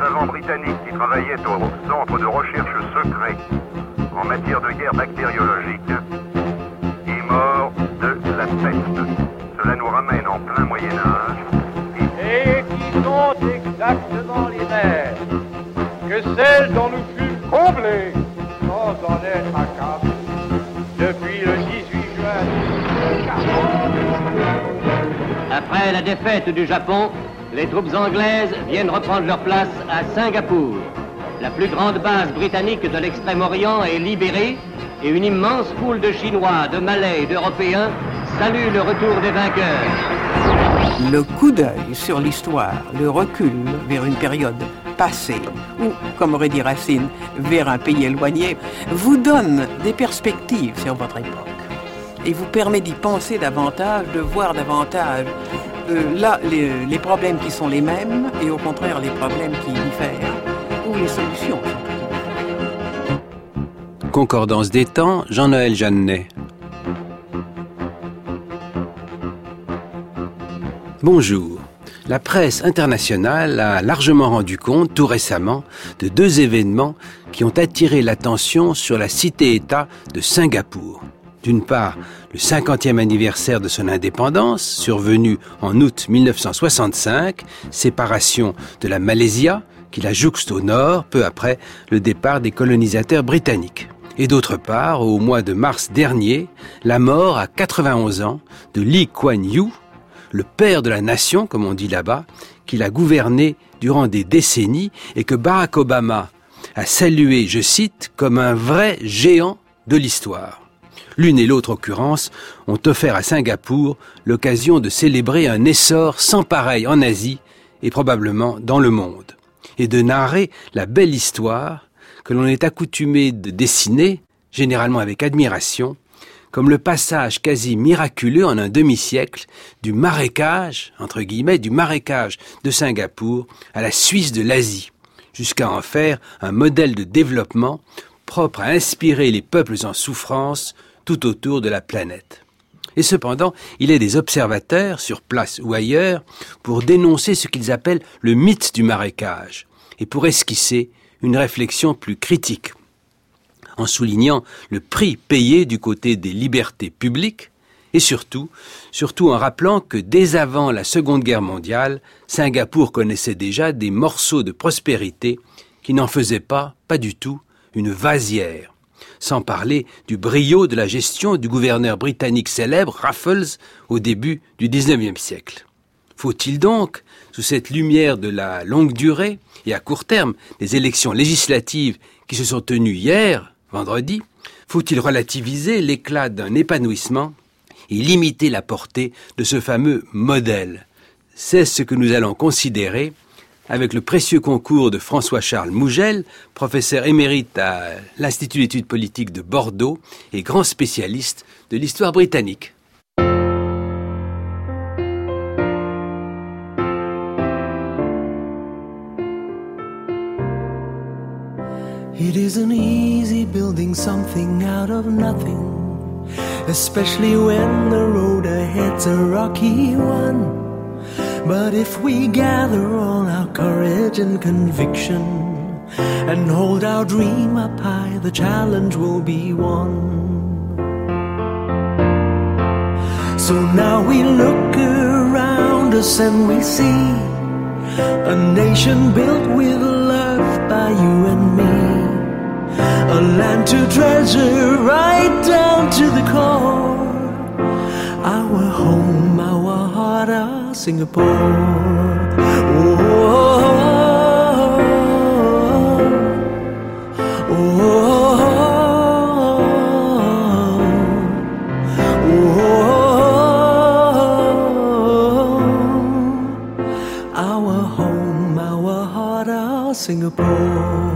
savant britannique qui travaillait au centre de recherche secret en matière de guerre bactériologique est mort de la peste. Cela nous ramène en plein Moyen-Âge. Et qui sont exactement les mêmes que celles dont nous fûmes comblés sans en être accablés depuis le 18 juin 1940. Après la défaite du Japon, les troupes anglaises viennent reprendre leur place à Singapour. La plus grande base britannique de l'Extrême-Orient est libérée et une immense foule de Chinois, de Malais et d'Européens salue le retour des vainqueurs. Le coup d'œil sur l'histoire, le recul vers une période passée, ou, comme aurait dit Racine, vers un pays éloigné, vous donne des perspectives sur votre époque et vous permet d'y penser davantage, de voir davantage là les problèmes qui sont les mêmes et au contraire les problèmes qui diffèrent ou les solutions. Concordance des temps, Jean-Noël Jeannet. Bonjour. La presse internationale a largement rendu compte, tout récemment, de deux événements qui ont attiré l'attention sur la cité-État de Singapour. D'une part, le 50e anniversaire de son indépendance, survenu en août 1965, séparation de la Malaisie, qui la jouxte au nord, peu après le départ des colonisateurs britanniques. Et d'autre part, au mois de mars dernier, la mort à 91 ans de Lee Kuan Yew, le père de la nation, comme on dit là-bas, qui l'a gouverné durant des décennies et que Barack Obama a salué, je cite, comme un vrai géant de l'histoire. L'une et l'autre occurrence ont offert à Singapour l'occasion de célébrer un essor sans pareil en Asie et probablement dans le monde, et de narrer la belle histoire que l'on est accoutumé de dessiner, généralement avec admiration, comme le passage quasi miraculeux en un demi-siècle du marécage, entre guillemets, du marécage de Singapour à la Suisse de l'Asie, jusqu'à en faire un modèle de développement propre à inspirer les peuples en souffrance tout autour de la planète. Et cependant, il est des observateurs, sur place ou ailleurs, pour dénoncer ce qu'ils appellent le mythe du marécage, et pour esquisser une réflexion plus critique, en soulignant le prix payé du côté des libertés publiques, et surtout en rappelant que dès avant la Seconde Guerre mondiale, Singapour connaissait déjà des morceaux de prospérité qui n'en faisaient pas du tout, une vasière. Sans parler du brio de la gestion du gouverneur britannique célèbre, Raffles, au début du XIXe siècle. Faut-il donc, sous cette lumière de la longue durée et à court terme des élections législatives qui se sont tenues hier, vendredi, faut-il relativiser l'éclat d'un épanouissement et limiter la portée de ce fameux modèle? C'est ce que nous allons considérer avec le précieux concours de François-Charles Mougel, professeur émérite à l'Institut d'études politiques de Bordeaux et grand spécialiste de l'histoire britannique. It isn't easy building something out of nothing, especially when the road ahead's a rocky one. But if we gather all our courage and conviction and hold our dream up high, the challenge will be won. So now we look around us and we see a nation built with love by you and me, a land to treasure right down to the core, our home, our heart, our Singapore. Oh, oh, oh, our home, our heart, our Singapore.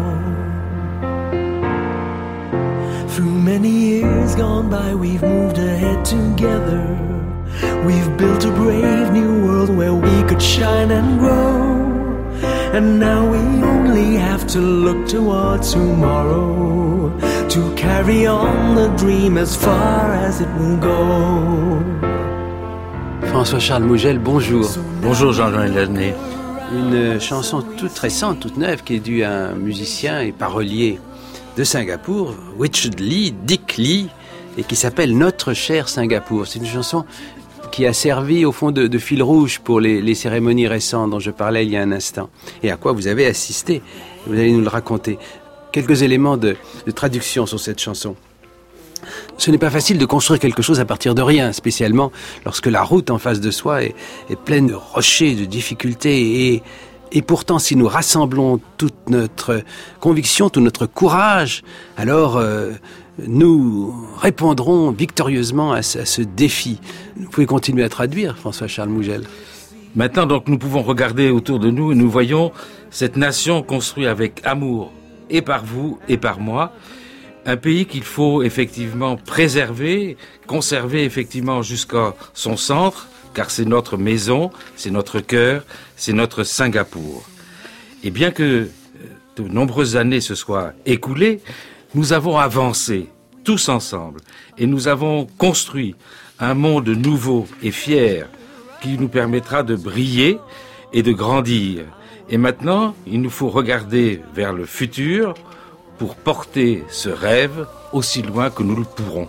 Through many years gone by, we've moved ahead together. We've built a brave new world where we could shine and grow. And now we only have to look towards tomorrow to carry on the dream as far as it will go. François-Charles Mougel, bonjour. Bonjour Jean-Noël Jeannet. une chanson toute récente, toute neuve, qui est due à un musicien et parolier de Singapour, Richard Lee, Dick Lee, et qui s'appelle Notre cher Singapour. C'est une chanson qui a servi au fond de fil rouge pour les cérémonies récentes dont je parlais il y a un instant, et à quoi vous avez assisté. Vous allez nous le raconter. Quelques éléments de traduction sur cette chanson. Ce n'est pas facile de construire quelque chose à partir de rien, spécialement lorsque la route en face de soi est pleine de rochers, de difficultés. Et pourtant, si nous rassemblons toute notre conviction, tout notre courage, alors nous répondrons victorieusement à ce défi. Vous pouvez continuer à traduire, François-Charles Mougel. Maintenant, donc, nous pouvons regarder autour de nous et nous voyons cette nation construite avec amour, et par vous et par moi. Un pays qu'il faut effectivement préserver, conserver effectivement jusqu'à son centre, car c'est notre maison, c'est notre cœur, c'est notre Singapour. Et bien que de nombreuses années se soient écoulées, nous avons avancé tous ensemble et nous avons construit un monde nouveau et fier qui nous permettra de briller et de grandir. Et maintenant, il nous faut regarder vers le futur pour porter ce rêve aussi loin que nous le pourrons.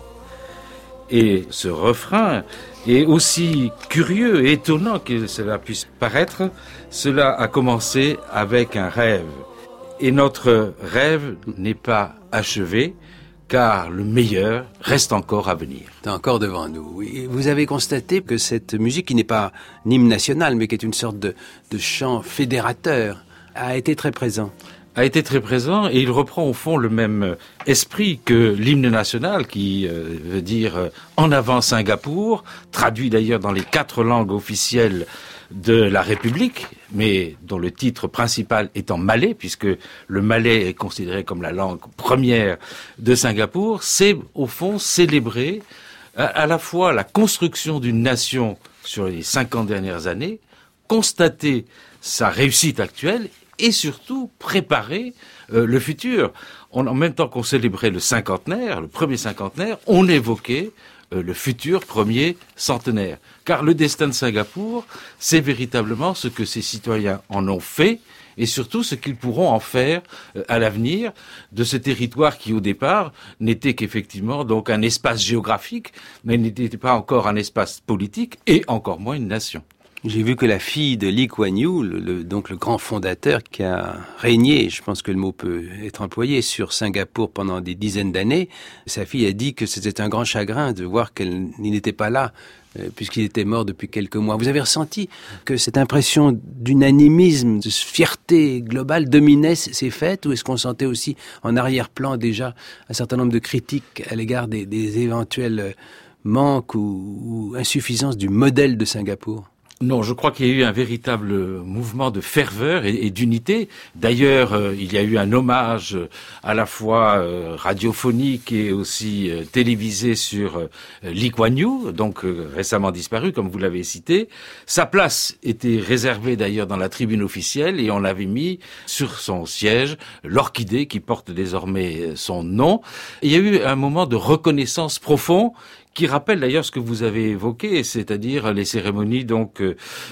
Et ce refrain est aussi curieux et étonnant que cela puisse paraître. Cela a commencé avec un rêve. Et notre rêve n'est pas achevé, car le meilleur reste encore à venir. C'est encore devant nous. Et vous avez constaté que cette musique, qui n'est pas un hymne national, mais qui est une sorte de chant fédérateur, a été très présent. Et il reprend au fond le même esprit que l'hymne national qui veut dire « En avant Singapour », traduit d'ailleurs dans les 4 langues officielles de la République, mais dont le titre principal est en malais, puisque le malais est considéré comme la langue première de Singapour. C'est au fond célébrer à la fois la construction d'une nation sur les 50 dernières années, constater sa réussite actuelle et surtout préparer le futur. En même temps qu'on célébrait le cinquantenaire, le premier cinquantenaire, on évoquait le futur premier centenaire. Car le destin de Singapour, c'est véritablement ce que ses citoyens en ont fait et surtout ce qu'ils pourront en faire à l'avenir de ce territoire qui au départ n'était qu'effectivement donc un espace géographique, mais n'était pas encore un espace politique et encore moins une nation. J'ai vu que la fille de Lee Kuan Yew, donc le grand fondateur qui a régné, je pense que le mot peut être employé, sur Singapour pendant des dizaines d'années, sa fille a dit que c'était un grand chagrin de voir qu'il n'était pas là, puisqu'il était mort depuis quelques mois. Vous avez ressenti que cette impression d'unanimisme, de fierté globale dominait ces fêtes, ou est-ce qu'on sentait aussi en arrière-plan déjà un certain nombre de critiques à l'égard des éventuels manques ou insuffisances du modèle de Singapour ? Non, je crois qu'il y a eu un véritable mouvement de ferveur et d'unité. D'ailleurs, il y a eu un hommage à la fois radiophonique et aussi télévisé sur Lee Kuan Yew, donc récemment disparu, comme vous l'avez cité. Sa place était réservée d'ailleurs dans la tribune officielle et on avait mis sur son siège l'orchidée qui porte désormais son nom. Et il y a eu un moment de reconnaissance profond qui rappelle d'ailleurs ce que vous avez évoqué, c'est-à-dire les cérémonies donc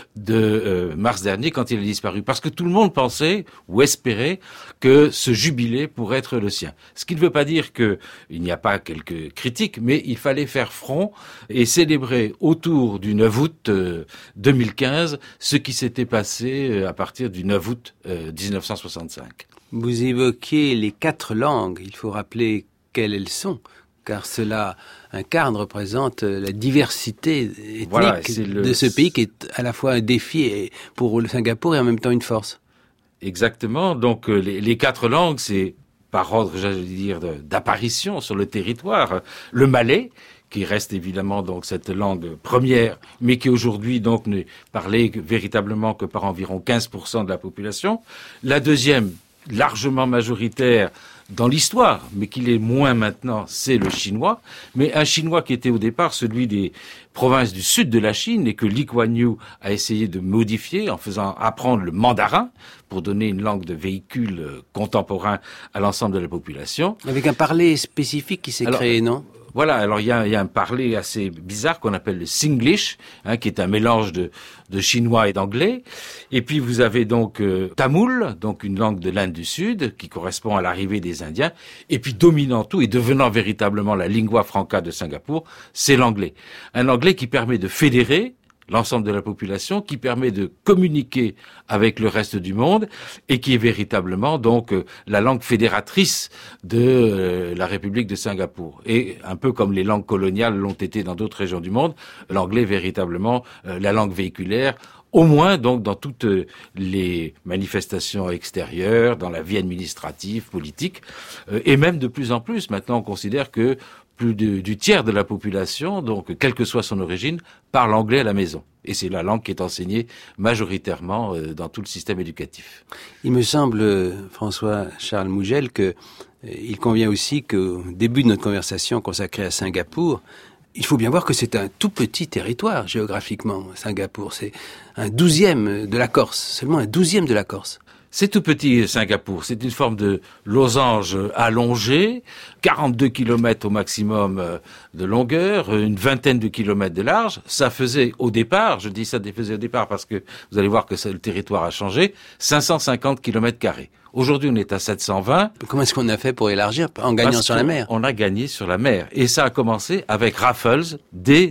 de mars dernier quand il a disparu. Parce que tout le monde pensait ou espérait que ce jubilé pourrait être le sien. Ce qui ne veut pas dire qu'il n'y a pas quelques critiques, mais il fallait faire front et célébrer autour du 9 août 2015 ce qui s'était passé à partir du 9 août 1965. Vous évoquez les 4 langues, il faut rappeler quelles elles sont, car cela incarne, représente la diversité ethnique de ce pays qui est à la fois un défi pour le Singapour et en même temps une force. Exactement, donc les 4 langues, c'est par ordre, j'allais dire, d'apparition sur le territoire. Le malais, qui reste évidemment donc cette langue première, mais qui aujourd'hui donc n'est parlée véritablement que par environ 15% de la population. La deuxième, largement majoritaire dans l'histoire, mais qu'il est moins maintenant, c'est le chinois. Mais un chinois qui était au départ celui des provinces du sud de la Chine et que Lee Kuan Yew a essayé de modifier en faisant apprendre le mandarin pour donner une langue de véhicule contemporain à l'ensemble de la population. Avec un parler spécifique qui s'est créé, non ? Voilà, alors il y a un parler assez bizarre qu'on appelle le Singlish, qui est un mélange de chinois et d'anglais. Et puis vous avez donc Tamoul, donc une langue de l'Inde du Sud, qui correspond à l'arrivée des Indiens. Et puis dominant tout et devenant véritablement la lingua franca de Singapour, c'est l'anglais. Un anglais qui permet de fédérer l'ensemble de la population, qui permet de communiquer avec le reste du monde et qui est véritablement donc la langue fédératrice de la République de Singapour. Et un peu comme les langues coloniales l'ont été dans d'autres régions du monde, l'anglais est véritablement la langue véhiculaire, au moins donc dans toutes les manifestations extérieures, dans la vie administrative, politique, et même de plus en plus. Maintenant, on considère que plus du tiers de la population, donc quelle que soit son origine, parle anglais à la maison. Et c'est la langue qui est enseignée majoritairement dans tout le système éducatif. Il me semble, François-Charles Mougel, que il convient aussi qu'au début de notre conversation consacrée à Singapour, il faut bien voir que c'est un tout petit territoire géographiquement, Singapour. C'est un 12e de la Corse, seulement un 12e de la Corse. C'est tout petit, Singapour. C'est une forme de losange allongé, 42 kilomètres au maximum de longueur, une vingtaine de kilomètres de large. Ça faisait au départ, je dis ça faisait au départ parce que vous allez voir que le territoire a changé, 550 kilomètres carrés. Aujourd'hui, on est à 720. Comment est-ce qu'on a fait pour élargir en gagnant sur la mer? On a gagné sur la mer. Et ça a commencé avec Raffles dès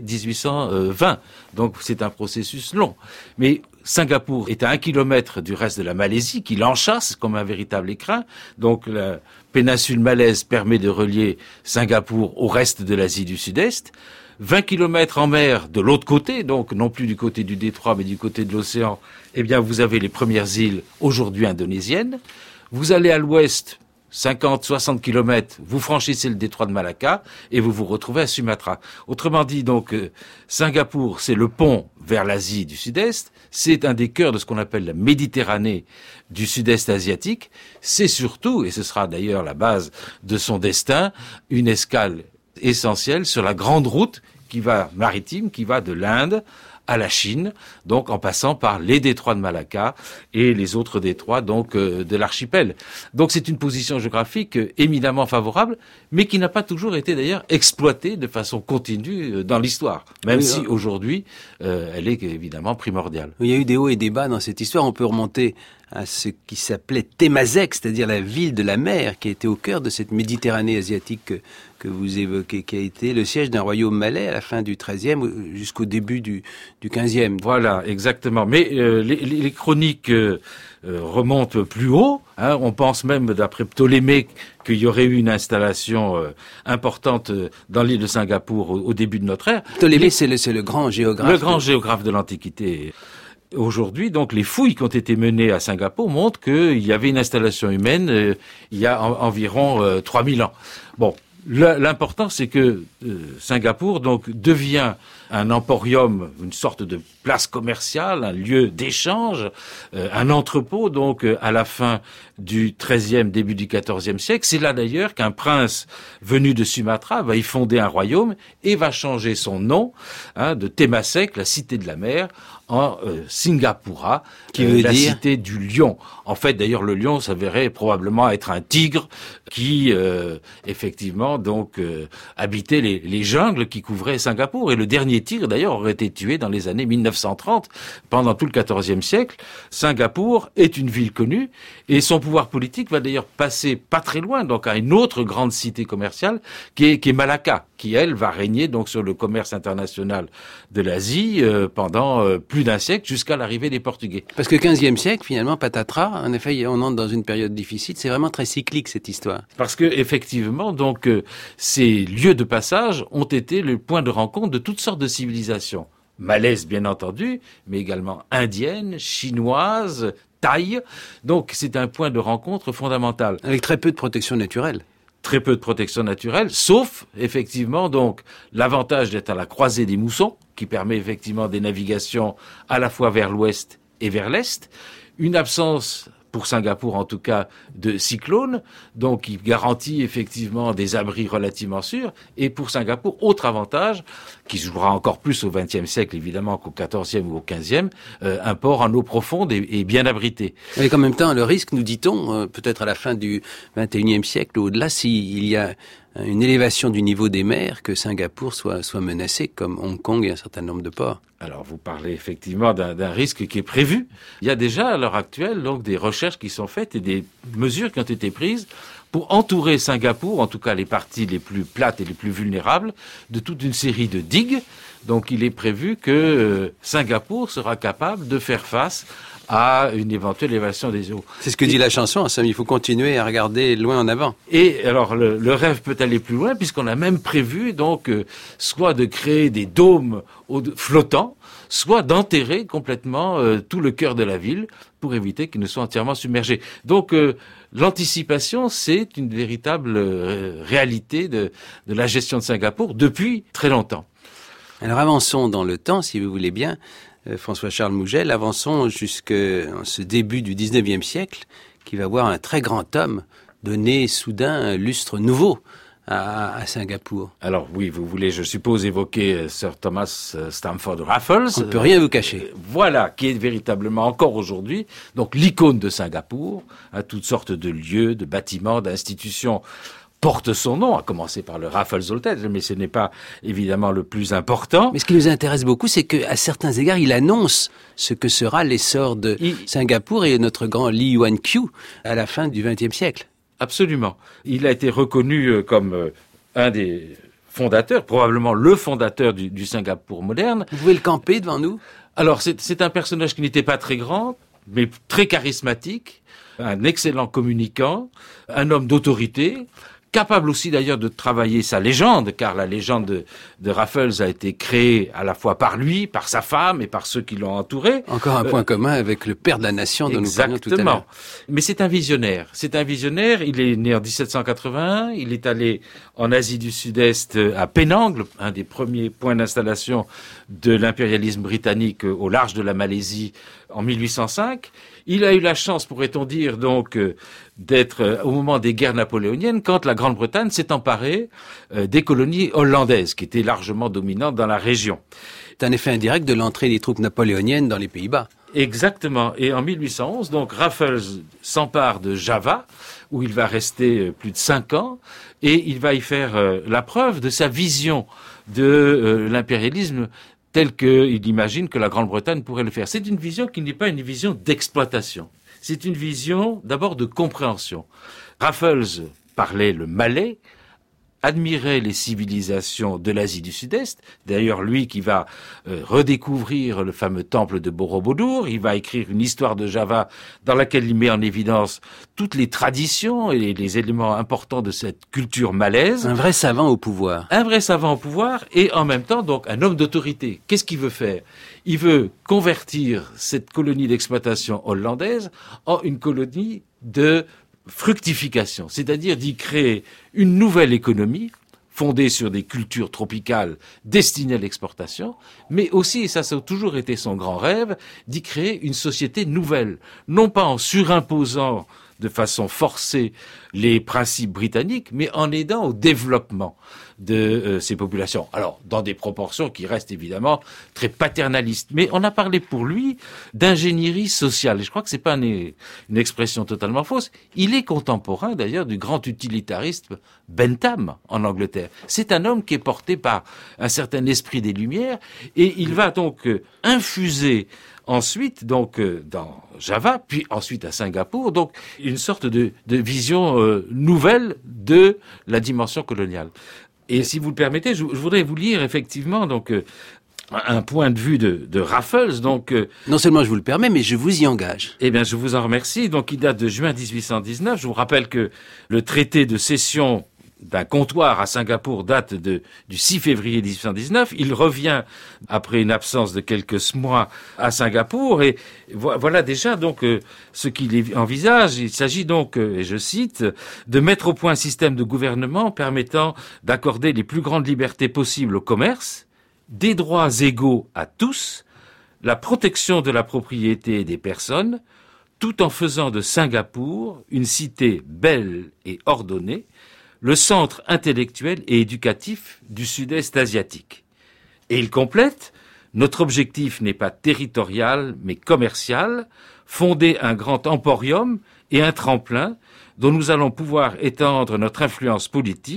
1820. Donc, c'est un processus long. Mais Singapour est à 1 kilomètre du reste de la Malaisie, qui l'enchasse comme un véritable écrin. Donc, la péninsule malaise permet de relier Singapour au reste de l'Asie du Sud-Est. 20 kilomètres en mer de l'autre côté, donc non plus du côté du détroit, mais du côté de l'océan, eh bien, vous avez les premières îles aujourd'hui indonésiennes. Vous allez à l'ouest, 50, 60 kilomètres, vous franchissez le détroit de Malacca et vous vous retrouvez à Sumatra. Autrement dit, donc, Singapour, c'est le pont vers l'Asie du Sud-Est. C'est un des cœurs de ce qu'on appelle la Méditerranée du Sud-Est asiatique. C'est surtout, et ce sera d'ailleurs la base de son destin, une escale essentielle sur la grande route maritime qui va de l'Inde à la Chine, donc en passant par les détroits de Malacca et les autres détroits donc de l'archipel. Donc c'est une position géographique éminemment favorable, mais qui n'a pas toujours été d'ailleurs exploitée de façon continue dans l'histoire, même si aujourd'hui elle est évidemment primordiale. Il y a eu des hauts et des bas dans cette histoire. On peut remonter à ce qui s'appelait Temasek, c'est-à-dire la ville de la mer, qui était au cœur de cette Méditerranée asiatique que vous évoquez, qui a été le siège d'un royaume malais à la fin du XIIIe jusqu'au début du XVe. Voilà, exactement. Mais les chroniques remontent plus haut. On pense même, d'après Ptolémée, qu'il y aurait eu une installation importante dans l'île de Singapour au début de notre ère. Ptolémée, c'est le grand géographe. Le grand géographe de l'Antiquité. Aujourd'hui, donc, les fouilles qui ont été menées à Singapour montrent qu'il y avait une installation humaine il y a environ 3000 ans. Bon, l'important, c'est que Singapour donc devient un emporium, une sorte de place commerciale, un lieu d'échange, un entrepôt donc à la fin du XIIIe, début du XIVe siècle. C'est là d'ailleurs qu'un prince venu de Sumatra va y fonder un royaume et va changer son nom de Temasek, la cité de la mer, en Singapura, qui veut la dire cité du lion. En fait, d'ailleurs, le lion s'avérait probablement être un tigre qui, effectivement, donc habitait les jungles qui couvraient Singapour. Et le dernier tigre, d'ailleurs, aurait été tué dans les années 1930, pendant tout le XIVe siècle. Singapour est une ville connue, et son pouvoir politique va d'ailleurs passer pas très loin, donc à une autre grande cité commerciale, qui est Malacca, qui, elle, va régner donc sur le commerce international de l'Asie pendant plus d'un siècle, jusqu'à l'arrivée des Portugais. Parce que 15e siècle, finalement, patatras, en effet, on entre dans une période difficile. C'est vraiment très cyclique, cette histoire. Parce que, effectivement, donc, ces lieux de passage ont été le point de rencontre de toutes sortes de civilisations. Malaises, bien entendu, mais également indiennes, chinoises, thaï. Donc, c'est un point de rencontre fondamental. Avec très peu de protection naturelle. Très peu de protection naturelle, sauf, effectivement, donc, l'avantage d'être à la croisée des moussons, qui permet effectivement des navigations à la fois vers l'ouest et vers l'est. Une absence, pour Singapour en tout cas, de cyclones, donc qui garantit effectivement des abris relativement sûrs. Et pour Singapour, autre avantage, qui se jouera encore plus au XXe siècle évidemment qu'au XIVe ou au XVe, un port en eau profonde et bien abrité. Avec en même temps le risque, nous dit-on, peut-être à la fin du XXIe siècle ou au-delà, s'il y a une élévation du niveau des mers que Singapour soit menacée, comme Hong Kong et un certain nombre de ports. Alors, vous parlez effectivement d'un risque qui est prévu. Il y a déjà, à l'heure actuelle, donc, des recherches qui sont faites et des mesures qui ont été prises pour entourer Singapour, en tout cas les parties les plus plates et les plus vulnérables, de toute une série de digues. Donc, il est prévu que Singapour sera capable de faire face à une éventuelle élévation des eaux. C'est ce que dit la chanson, en somme, il faut continuer à regarder loin en avant. Et alors, le rêve peut aller plus loin, puisqu'on a même prévu, donc, soit de créer des dômes flottants, soit d'enterrer complètement tout le cœur de la ville pour éviter qu'il ne soit entièrement submergé. Donc, l'anticipation, c'est une véritable réalité de la gestion de Singapour depuis très longtemps. Alors, avançons dans le temps, si vous voulez bien. François-Charles Mougel, avançons jusqu'à ce début du 19e siècle, qui va voir un très grand homme donner soudain un lustre nouveau à Singapour. Alors oui, vous voulez, je suppose, évoquer Sir Thomas Stamford Raffles. On ne peut rien vous cacher. Voilà, qui est véritablement encore aujourd'hui, donc l'icône de Singapour, à toutes sortes de lieux, de bâtiments, d'institutions porte son nom, à commencer par le Raffles Hotel, mais ce n'est pas évidemment le plus important. Mais ce qui nous intéresse beaucoup, c'est qu'à certains égards, il annonce ce que sera l'essor de Singapour et notre grand Lee Yuan Q à la fin du XXe siècle. Absolument. Il a été reconnu comme un des fondateurs, probablement le fondateur du Singapour moderne. Vous pouvez le camper devant nous ? Alors, c'est un personnage qui n'était pas très grand, mais très charismatique, un excellent communicant, un homme d'autorité, capable aussi d'ailleurs de travailler sa légende, car la légende de Raffles a été créée à la fois par lui, par sa femme et par ceux qui l'ont entouré. Encore un point commun avec le père de la nation dont nous parlions tout à l'heure. Mais c'est un visionnaire. Il est né en 1781, il est allé en Asie du Sud-Est à Penang, un des premiers points d'installation de l'impérialisme britannique au large de la Malaisie en 1805. Il a eu la chance, pourrait-on dire, donc, d'être au moment des guerres napoléoniennes, quand la Grande-Bretagne s'est emparée des colonies hollandaises, qui étaient largement dominantes dans la région. C'est un effet indirect de l'entrée des troupes napoléoniennes dans les Pays-Bas. Exactement. Et en 1811, donc, Raffles s'empare de Java, où il va rester plus de 5 ans, et il va y faire la preuve de sa vision de l'impérialisme tel qu'il imagine que la Grande-Bretagne pourrait le faire. C'est une vision qui n'est pas une vision d'exploitation. C'est une vision d'abord de compréhension. Raffles parlait le malais, admirait les civilisations de l'Asie du Sud-Est. D'ailleurs, lui qui va redécouvrir le fameux temple de Borobudur, il va écrire une histoire de Java dans laquelle il met en évidence toutes les traditions et les éléments importants de cette culture malaise. Un vrai savant au pouvoir. Un vrai savant au pouvoir et en même temps donc un homme d'autorité. Qu'est-ce qu'il veut faire ? Il veut convertir cette colonie d'exploitation hollandaise en une colonie de fructification, c'est-à-dire d'y créer une nouvelle économie fondée sur des cultures tropicales destinées à l'exportation, mais aussi, et ça a toujours été son grand rêve, d'y créer une société nouvelle, non pas en surimposant de façon forcée les principes britanniques, mais en aidant au développement de ces populations. Alors, dans des proportions qui restent évidemment très paternalistes. Mais on a parlé pour lui d'ingénierie sociale. Et je crois que c'est pas une expression totalement fausse. Il est contemporain d'ailleurs du grand utilitariste Bentham en Angleterre. C'est un homme qui est porté par un certain esprit des Lumières et il va donc infuser ensuite, donc, dans Java, puis ensuite à Singapour, donc, une sorte de vision nouvelle de la dimension coloniale. Et si vous le permettez, je voudrais vous lire effectivement, donc, un point de vue de Raffles, donc. Non seulement je vous le permets, mais je vous y engage. Eh bien, je vous en remercie. Donc, il date de juin 1819. Je vous rappelle que le traité de cession d'un comptoir à Singapour date du 6 février 1819. Il revient après une absence de quelques mois à Singapour et voilà déjà donc ce qu'il envisage. Il s'agit donc, et je cite, de mettre au point un système de gouvernement permettant d'accorder les plus grandes libertés possibles au commerce, des droits égaux à tous, la protection de la propriété et des personnes, tout en faisant de Singapour une cité belle et ordonnée, le centre intellectuel et éducatif du sud-est asiatique. Et il complète, notre objectif n'est pas territorial, mais commercial, fonder un grand emporium et un tremplin dont nous allons pouvoir étendre notre influence politique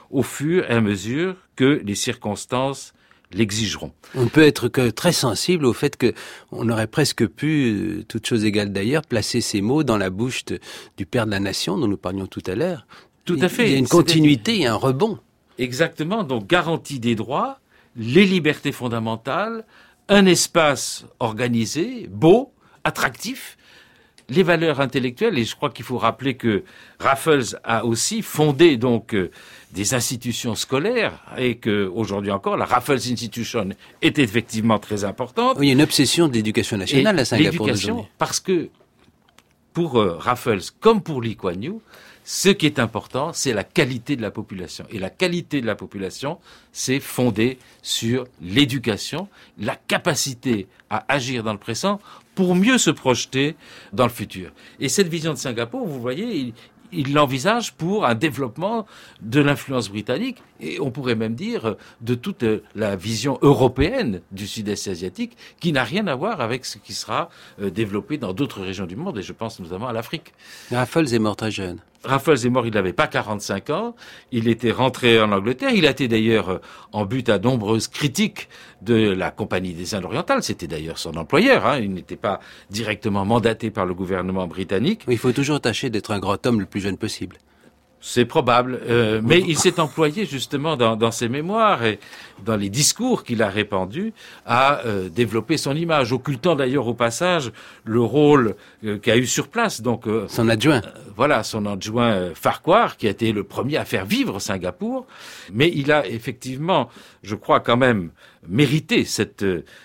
au fur et à mesure que les circonstances l'exigeront. On ne peut être que très sensible au fait qu'on aurait presque pu, toute chose égale d'ailleurs, placer ces mots dans la bouche du père de la nation dont nous parlions tout à l'heure. Tout à fait. Il y a une continuité, il y a un rebond. Exactement, donc garantie des droits, les libertés fondamentales, un espace organisé, beau, attractif, les valeurs intellectuelles, et je crois qu'il faut rappeler que Raffles a aussi fondé donc des institutions scolaires, et que aujourd'hui encore, la Raffles Institution est effectivement très importante. Oui, il y a une obsession de l'éducation nationale à Singapour l'éducation, parce que pour Raffles, comme pour Lee Kuan Yew, ce qui est important, c'est la qualité de la population. Et la qualité de la population, c'est fondé sur l'éducation, la capacité à agir dans le présent pour mieux se projeter dans le futur. Et cette vision de Singapour, vous voyez, il l'envisage pour un développement de l'influence britannique, et on pourrait même dire de toute la vision européenne du sud-est asiatique, qui n'a rien à voir avec ce qui sera développé dans d'autres régions du monde, et je pense notamment à l'Afrique. Raffles est mort très jeune. Raffles est mort, il n'avait pas 45 ans, il était rentré en Angleterre, il a été d'ailleurs en but à nombreuses critiques de la Compagnie des Indes orientales, c'était d'ailleurs son employeur, il n'était pas directement mandaté par le gouvernement britannique. Il faut toujours tâcher d'être un grand homme le plus jeune possible. C'est probable, mais il s'est employé justement dans ses mémoires et dans les discours qu'il a répandus à développer son image, occultant d'ailleurs au passage le rôle qu'a eu sur place. Donc son adjoint. Voilà, son adjoint Farquhar, qui a été le premier à faire vivre Singapour. Mais il a effectivement, je crois quand même, mérité cette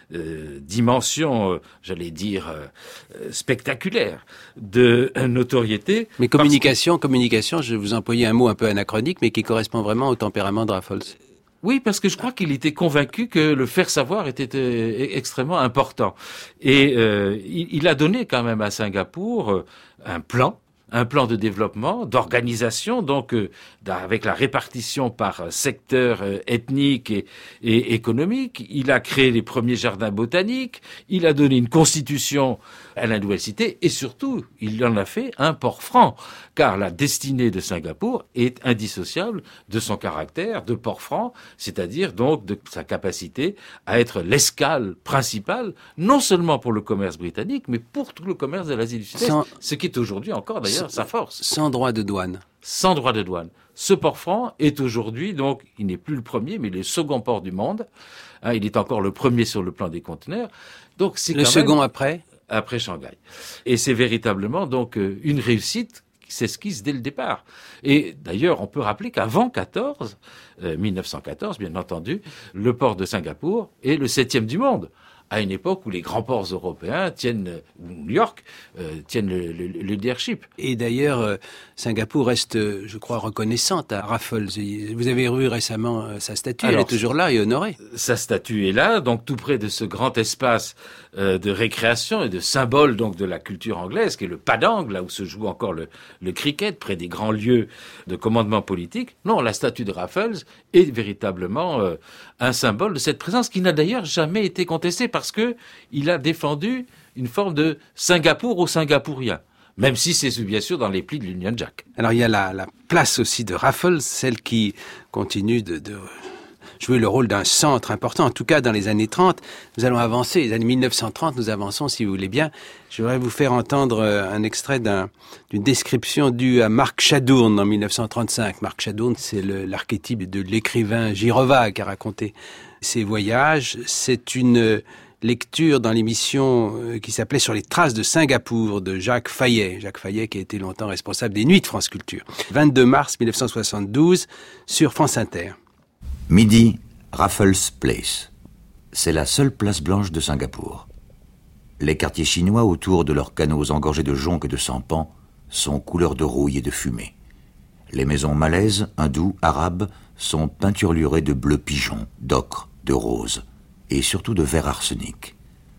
dimension, j'allais dire, spectaculaire de notoriété. Mais communication, je vous employais un mot un peu anachronique, mais qui correspond vraiment au tempérament de Raffles. Oui, parce que je crois qu'il était convaincu que le faire savoir était extrêmement important. Et il a donné quand même à Singapour un plan de développement, d'organisation, donc avec la répartition par secteur ethnique et économique. Il a créé les premiers jardins botaniques, il a donné une constitution à la nouvelle cité, et surtout, il en a fait un port franc, car la destinée de Singapour est indissociable de son caractère de port franc, c'est-à-dire donc de sa capacité à être l'escale principale, non seulement pour le commerce britannique, mais pour tout le commerce de l'Asie du Sud-Est, ce qui est aujourd'hui encore d'ailleurs sa force. Sans droit de douane. Sans droit de douane. Ce port franc est aujourd'hui, donc, il n'est plus le premier, mais le second port du monde. Il est encore le premier sur le plan des conteneurs. Donc, c'est le second après Shanghai. Et c'est véritablement donc une réussite qui s'esquisse dès le départ. Et d'ailleurs, on peut rappeler qu'avant 1914, bien entendu, le port de Singapour est le 7e du monde, à une époque où les grands ports européens ou New York, tiennent le leadership. Et d'ailleurs, Singapour reste, je crois, reconnaissante à Raffles. Vous avez revu récemment sa statue, elle est toujours là et honorée. Sa statue est là, donc tout près de ce grand espace de récréation et de symbole donc de la culture anglaise, qui est le Padang, là où se joue encore le cricket, près des grands lieux de commandement politique. Non, la statue de Raffles est véritablement un symbole de cette présence qui n'a d'ailleurs jamais été contestée, parce que il a défendu une forme de Singapour aux Singapouriens, même si c'est bien sûr dans les plis de l'Union Jack. Alors il y a la place aussi de Raffles, celle qui continue de jouer le rôle d'un centre important, en tout cas dans les années 30. Nous allons avancer, les années 1930, nous avançons si vous voulez bien. Je voudrais vous faire entendre un extrait d'une description due à Marc Chadourne en 1935. Marc Chadourne, c'est l'archétype de l'écrivain girovague qui a raconté ses voyages. C'est une lecture dans l'émission qui s'appelait Sur les traces de Singapour de Jacques Fayet. Jacques Fayet qui a été longtemps responsable des Nuits de France Culture. 22 mars 1972 sur France Inter. Midi, Raffles Place. C'est la seule place blanche de Singapour. Les quartiers chinois autour de leurs canaux engorgés de joncs et de sampans sont couleur de rouille et de fumée. Les maisons malaises, hindoues, arabes sont peinturlurées de bleu pigeon, d'ocre, de rose et surtout de vert arsenic.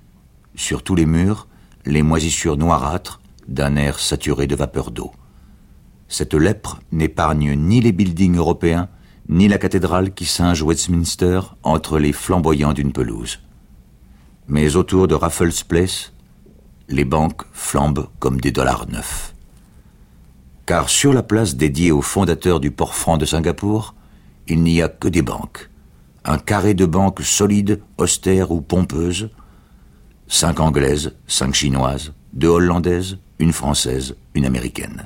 Sur tous les murs, les moisissures noirâtres d'un air saturé de vapeur d'eau. Cette lèpre n'épargne ni les buildings européens, ni la cathédrale qui singe Westminster entre les flamboyants d'une pelouse. Mais autour de Raffles Place, les banques flambent comme des dollars neufs. Car sur la place dédiée au fondateur du port franc de Singapour, il n'y a que des banques. Un carré de banques solides, austères ou pompeuses. 5 anglaises, 5 chinoises, 2 hollandaises, 1 française, 1 américaine.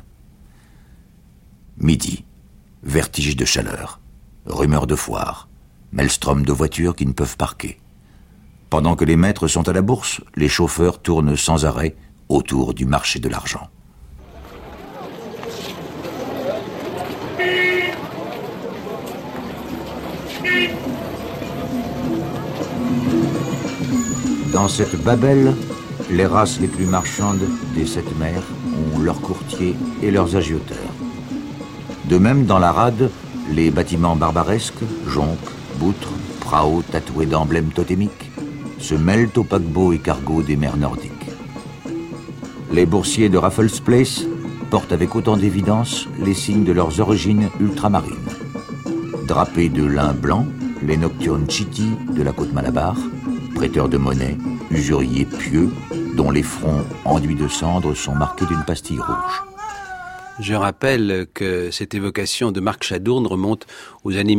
Midi, vertige de chaleur, rumeur de foire, maelstrom de voitures qui ne peuvent parquer. Pendant que les maîtres sont à la bourse, les chauffeurs tournent sans arrêt autour du marché de l'argent. Dans cette Babel, les races les plus marchandes des 7 mers ont leurs courtiers et leurs agioteurs. De même, dans la rade, les bâtiments barbaresques, jonques, boutres, praos tatoués d'emblèmes totémiques, se mêlent aux paquebots et cargos des mers nordiques. Les boursiers de Raffles Place portent avec autant d'évidence les signes de leurs origines ultramarines. Drapés de lin blanc, les nocturnes chittis de la côte Malabar, prêteurs de monnaie, usuriers pieux, dont les fronts enduits de cendres sont marqués d'une pastille rouge. Je rappelle que cette évocation de Marc Chadourne remonte aux années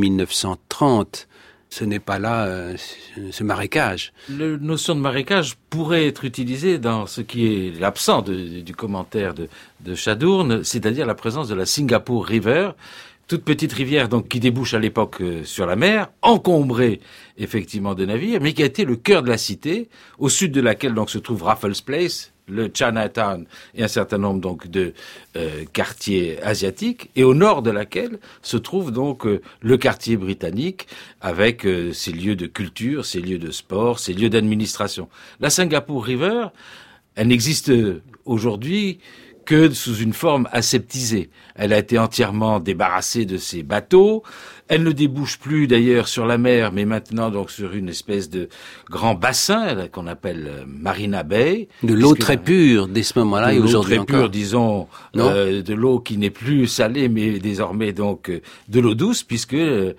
1930. Ce n'est pas là ce marécage. La notion de marécage pourrait être utilisée dans ce qui est l'absent du commentaire de Chadourne, c'est-à-dire la présence de la Singapore River, toute petite rivière donc qui débouche à l'époque sur la mer, encombrée effectivement de navires, mais qui a été le cœur de la cité, au sud de laquelle donc se trouve Raffles Place, le Chinatown et un certain nombre donc de quartiers asiatiques, et au nord de laquelle se trouve donc le quartier britannique avec ses lieux de culture, ses lieux de sport, ses lieux d'administration. La Singapore River, elle n'existe aujourd'hui que sous une forme aseptisée. Elle a été entièrement débarrassée de ses bateaux. Elle ne débouche plus d'ailleurs sur la mer, mais maintenant donc sur une espèce de grand bassin qu'on appelle Marina Bay. De l'eau très pure dès ce moment-là et aujourd'hui encore. Très pure, disons, de l'eau qui n'est plus salée, mais désormais donc de l'eau douce, puisque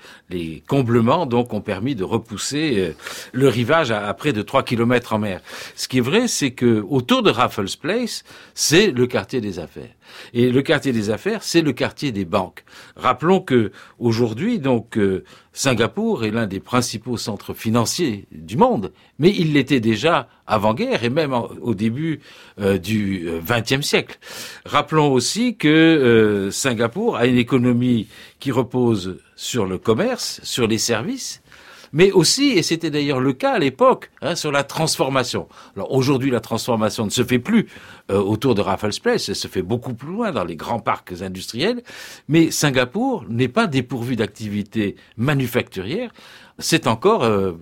les comblements donc ont permis de repousser le rivage à près de 3 kilomètres en mer. Ce qui est vrai, c'est que autour de Raffles Place, c'est le quartier des affaires. Et le quartier des affaires, c'est le quartier des banques. Rappelons que aujourd'hui, donc, Singapour est l'un des principaux centres financiers du monde, mais il l'était déjà avant-guerre et même au début du XXe siècle. Rappelons aussi que Singapour a une économie qui repose sur le commerce, sur les services, mais aussi, et c'était d'ailleurs le cas à l'époque, sur la transformation. Alors aujourd'hui, la transformation ne se fait plus autour de Raffles Place, elle se fait beaucoup plus loin dans les grands parcs industriels, mais Singapour n'est pas dépourvu d'activités manufacturières. C'est encore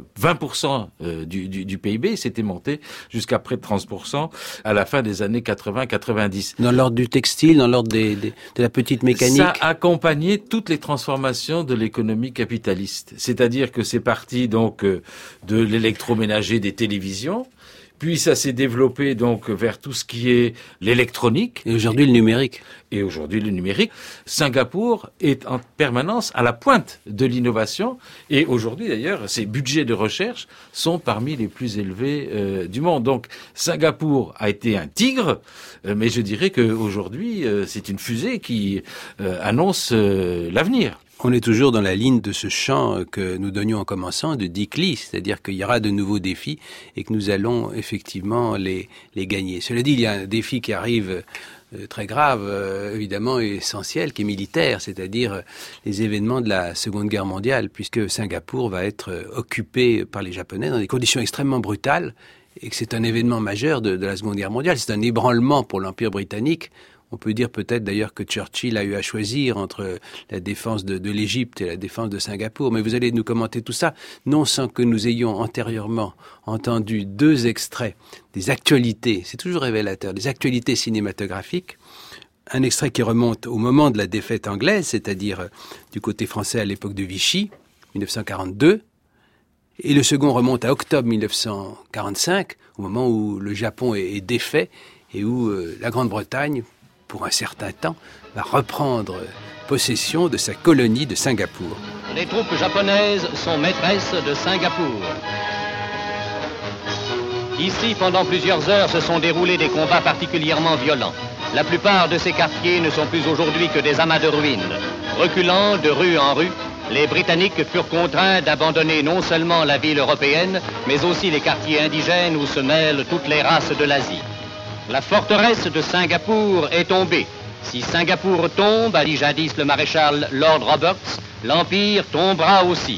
20% du PIB, c'était monté jusqu'à près de 30% à la fin des années 80-90. Dans l'ordre du textile, dans l'ordre de la petite mécanique. Ça a accompagné toutes les transformations de l'économie capitaliste. C'est-à-dire que c'est parti donc de l'électroménager des télévisions, puis ça s'est développé donc vers tout ce qui est l'électronique. Et aujourd'hui le numérique. Et aujourd'hui le numérique. Singapour est en permanence à la pointe de l'innovation. Et aujourd'hui d'ailleurs, ses budgets de recherche sont parmi les plus élevés du monde. Donc Singapour a été un tigre, mais je dirais qu'aujourd'hui c'est une fusée qui annonce l'avenir. On est toujours dans la ligne de ce chant que nous donnions en commençant de Dick Lee, c'est-à-dire qu'il y aura de nouveaux défis et que nous allons effectivement les gagner. Cela dit, il y a un défi qui arrive très grave, évidemment, et essentiel, qui est militaire, c'est-à-dire les événements de la Seconde Guerre mondiale, puisque Singapour va être occupé par les Japonais dans des conditions extrêmement brutales et que c'est un événement majeur de la Seconde Guerre mondiale. C'est un ébranlement pour l'Empire britannique. On peut dire peut-être d'ailleurs que Churchill a eu à choisir entre la défense de l'Égypte et la défense de Singapour. Mais vous allez nous commenter tout ça, non sans que nous ayons antérieurement entendu 2 extraits des actualités, c'est toujours révélateur, des actualités cinématographiques. Un extrait qui remonte au moment de la défaite anglaise, c'est-à-dire du côté français à l'époque de Vichy, 1942. Et le second remonte à octobre 1945, au moment où le Japon est défait et où la Grande-Bretagne, pour un certain temps, va reprendre possession de sa colonie de Singapour. Les troupes japonaises sont maîtresses de Singapour. Ici, pendant plusieurs heures, se sont déroulés des combats particulièrement violents. La plupart de ces quartiers ne sont plus aujourd'hui que des amas de ruines. Reculant de rue en rue, les Britanniques furent contraints d'abandonner non seulement la ville européenne, mais aussi les quartiers indigènes où se mêlent toutes les races de l'Asie. La forteresse de Singapour est tombée. Si Singapour tombe, a dit jadis le maréchal Lord Roberts, l'Empire tombera aussi.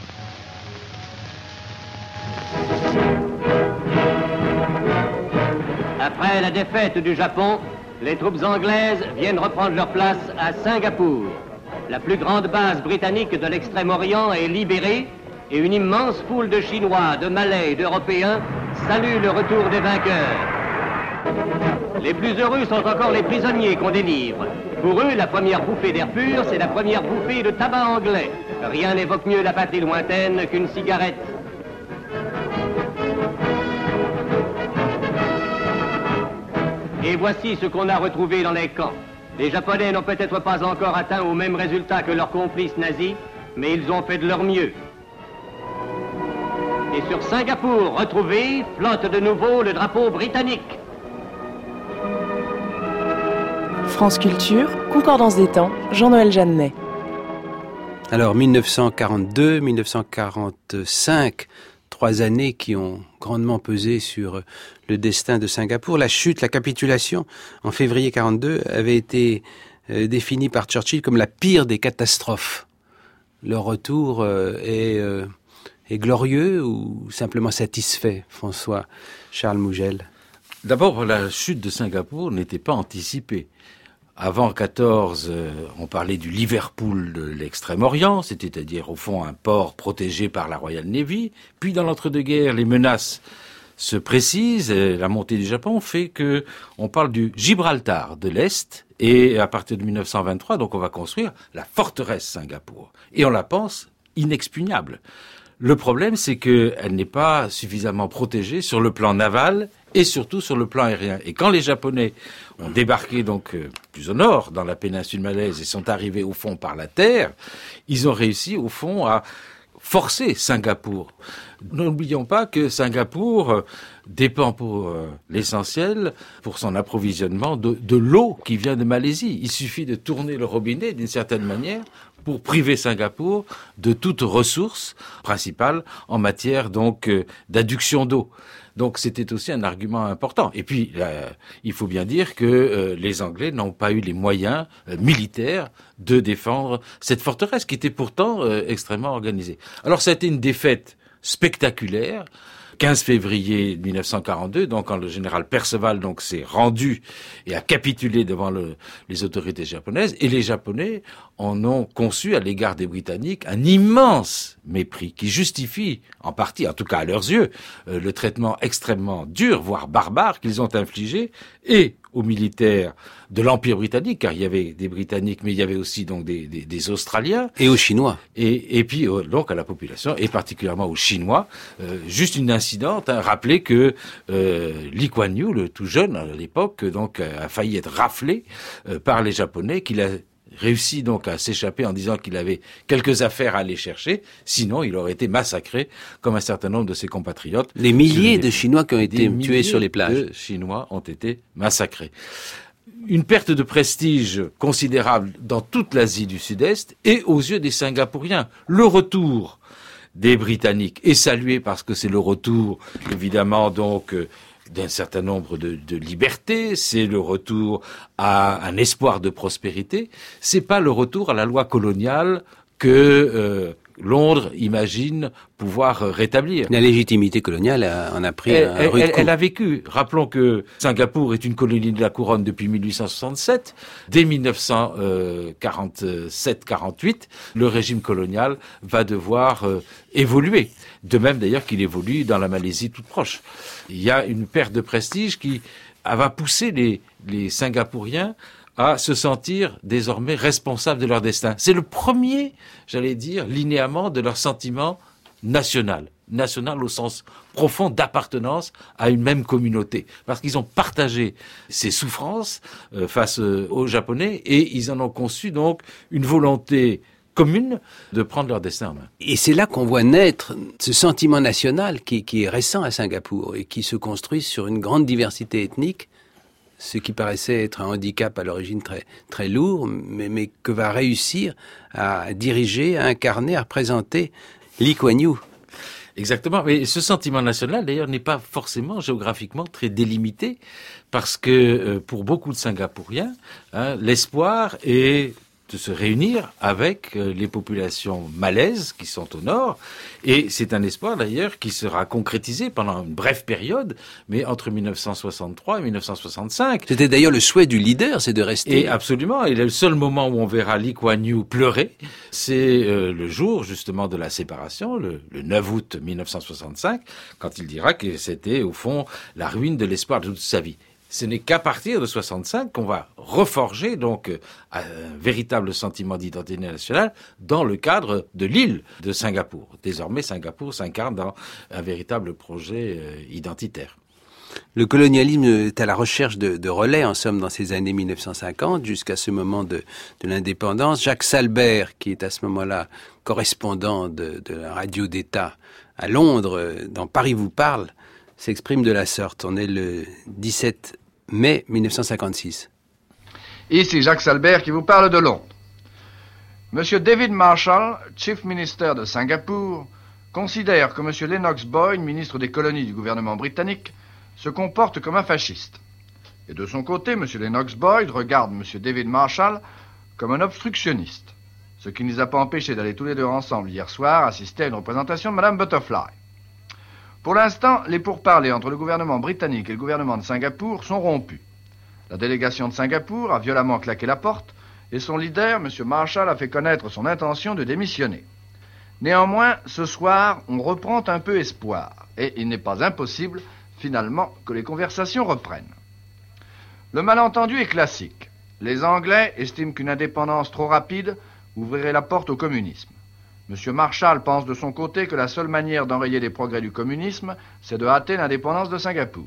Après la défaite du Japon, les troupes anglaises viennent reprendre leur place à Singapour. La plus grande base britannique de l'Extrême-Orient est libérée et une immense foule de Chinois, de Malais et d'Européens salue le retour des vainqueurs. Les plus heureux sont encore les prisonniers qu'on délivre. Pour eux, la première bouffée d'air pur, c'est la première bouffée de tabac anglais. Rien n'évoque mieux la patrie lointaine qu'une cigarette. Et voici ce qu'on a retrouvé dans les camps. Les Japonais n'ont peut-être pas encore atteint au même résultat que leurs complices nazis, mais ils ont fait de leur mieux. Et sur Singapour retrouvé, flotte de nouveau le drapeau britannique. France Culture, Concordance des temps, Jean-Noël Jeannet. Alors 1942, 1945, 3 années qui ont grandement pesé sur le destin de Singapour. La chute, la capitulation en février 42 avait été définie par Churchill comme la pire des catastrophes. Le retour est glorieux ou simplement satisfait, François Charles Mougel? D'abord, la chute de Singapour n'était pas anticipée. Avant 14, on parlait du Liverpool de l'Extrême-Orient, c'est-à-dire au fond un port protégé par la Royal Navy. Puis dans l'entre-deux-guerres, les menaces se précisent. La montée du Japon fait que on parle du Gibraltar de l'Est. Et à partir de 1923, donc on va construire la forteresse Singapour. Et on la pense inexpugnable. Le problème, c'est qu'elle n'est pas suffisamment protégée sur le plan naval et surtout sur le plan aérien. Et quand les Japonais ont débarqué donc plus au nord, dans la péninsule malaise, et sont arrivés au fond par la terre, ils ont réussi au fond à forcer Singapour. N'oublions pas que Singapour dépend pour l'essentiel, pour son approvisionnement, de l'eau qui vient de Malaisie. Il suffit de tourner le robinet d'une certaine manière pour priver Singapour de toute ressource principale en matière donc d'adduction d'eau. Donc c'était aussi un argument important. Et puis il faut bien dire que les Anglais n'ont pas eu les moyens militaires de défendre cette forteresse qui était pourtant extrêmement organisée. Alors ça a été une défaite spectaculaire. 15 février 1942, donc quand le général Perceval donc s'est rendu et a capitulé devant les autorités japonaises, et les Japonais en ont conçu à l'égard des Britanniques un immense mépris qui justifie en partie, en tout cas à leurs yeux, le traitement extrêmement dur, voire barbare qu'ils ont infligé et aux militaires de l'Empire britannique, car il y avait des Britanniques, mais il y avait aussi donc des Australiens. Et aux Chinois. Et puis donc à la population, et particulièrement aux Chinois. Juste une incidente, rappeler que Lee Kuan Yew, le tout jeune à l'époque, donc a failli être raflé par les Japonais, qu'il a réussi donc à s'échapper en disant qu'il avait quelques affaires à aller chercher, sinon il aurait été massacré comme un certain nombre de ses compatriotes. Les milliers de Chinois qui ont été tués sur les plages. De Chinois ont été massacrés. Une perte de prestige considérable dans toute l'Asie du Sud-Est et aux yeux des Singapouriens. Le retour des Britanniques est salué parce que c'est le retour, évidemment, donc d'un certain nombre de libertés, c'est le retour à un espoir de prospérité, c'est pas le retour à la loi coloniale que Londres imagine pouvoir rétablir. La légitimité coloniale en a pris un rude coup. Elle a vécu. Rappelons que Singapour est une colonie de la couronne depuis 1867. Dès 1947-48, le régime colonial va devoir évoluer. De même d'ailleurs qu'il évolue dans la Malaisie toute proche. Il y a une perte de prestige qui va pousser les Singapouriens à se sentir désormais responsables de leur destin. C'est le premier, j'allais dire, linéament de leur sentiment national. National au sens profond d'appartenance à une même communauté. Parce qu'ils ont partagé ces souffrances face aux Japonais et ils en ont conçu donc une volonté commune de prendre leur destin en main. Et c'est là qu'on voit naître ce sentiment national qui est récent à Singapour et qui se construit sur une grande diversité ethnique. ce qui paraissait être un handicap à l'origine très, très lourd, mais que va réussir à diriger, à incarner, à représenter Lee Kuan Yew. Exactement, mais ce sentiment national d'ailleurs n'est pas forcément géographiquement très délimité parce que pour beaucoup de Singapouriens, l'espoir est de se réunir avec les populations malaises qui sont au nord, et c'est un espoir d'ailleurs qui sera concrétisé pendant une brève période, mais entre 1963 et 1965. C'était d'ailleurs le souhait du leader, c'est de rester. Et absolument, et le seul moment où on verra Lee Kuan Yew pleurer, c'est le jour justement de la séparation, le 9 août 1965, quand il dira que c'était au fond la ruine de l'espoir de toute sa vie. Ce n'est qu'à partir de 65 qu'on va reforger donc un véritable sentiment d'identité nationale dans le cadre de l'île de Singapour. Désormais, Singapour s'incarne dans un véritable projet identitaire. Le colonialisme est à la recherche de relais, en somme, dans ces années 1950, jusqu'à ce moment de l'indépendance. Jacques Salbert, qui est à ce moment-là correspondant de la radio d'État à Londres, dans Paris vous parle, s'exprime de la sorte. On est le 17 mai 1956. Ici Jacques Salbert qui vous parle de Londres. Monsieur David Marshall, Chief Minister de Singapour, considère que Monsieur Lennox Boyd, ministre des colonies du gouvernement britannique, se comporte comme un fasciste. Et de son côté, Monsieur Lennox Boyd regarde Monsieur David Marshall comme un obstructionniste, ce qui ne les a pas empêchés d'aller tous les deux ensemble hier soir assister à une représentation de Madame Butterfly. Pour l'instant, les pourparlers entre le gouvernement britannique et le gouvernement de Singapour sont rompus. La délégation de Singapour a violemment claqué la porte et son leader, M. Marshall, a fait connaître son intention de démissionner. Néanmoins, ce soir, on reprend un peu espoir et il n'est pas impossible, finalement, que les conversations reprennent. Le malentendu est classique. Les Anglais estiment qu'une indépendance trop rapide ouvrirait la porte au communisme. M. Marshall pense de son côté que la seule manière d'enrayer les progrès du communisme, c'est de hâter l'indépendance de Singapour.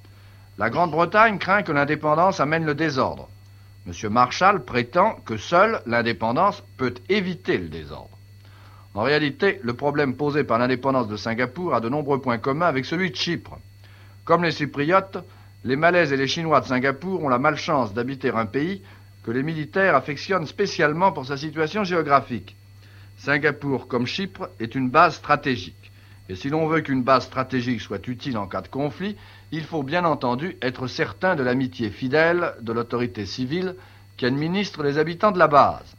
La Grande-Bretagne craint que l'indépendance amène le désordre. M. Marshall prétend que seule l'indépendance peut éviter le désordre. En réalité, le problème posé par l'indépendance de Singapour a de nombreux points communs avec celui de Chypre. Comme les Chypriotes, les Malais et les Chinois de Singapour ont la malchance d'habiter un pays que les militaires affectionnent spécialement pour sa situation géographique. Singapour, comme Chypre, est une base stratégique. Et si l'on veut qu'une base stratégique soit utile en cas de conflit, il faut bien entendu être certain de l'amitié fidèle de l'autorité civile qui administre les habitants de la base.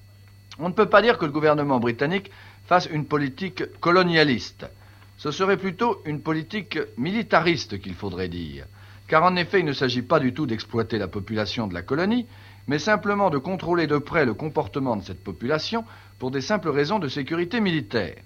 On ne peut pas dire que le gouvernement britannique fasse une politique colonialiste. Ce serait plutôt une politique militariste qu'il faudrait dire. Car en effet, il ne s'agit pas du tout d'exploiter la population de la colonie, mais simplement de contrôler de près le comportement de cette population pour des simples raisons de sécurité militaire.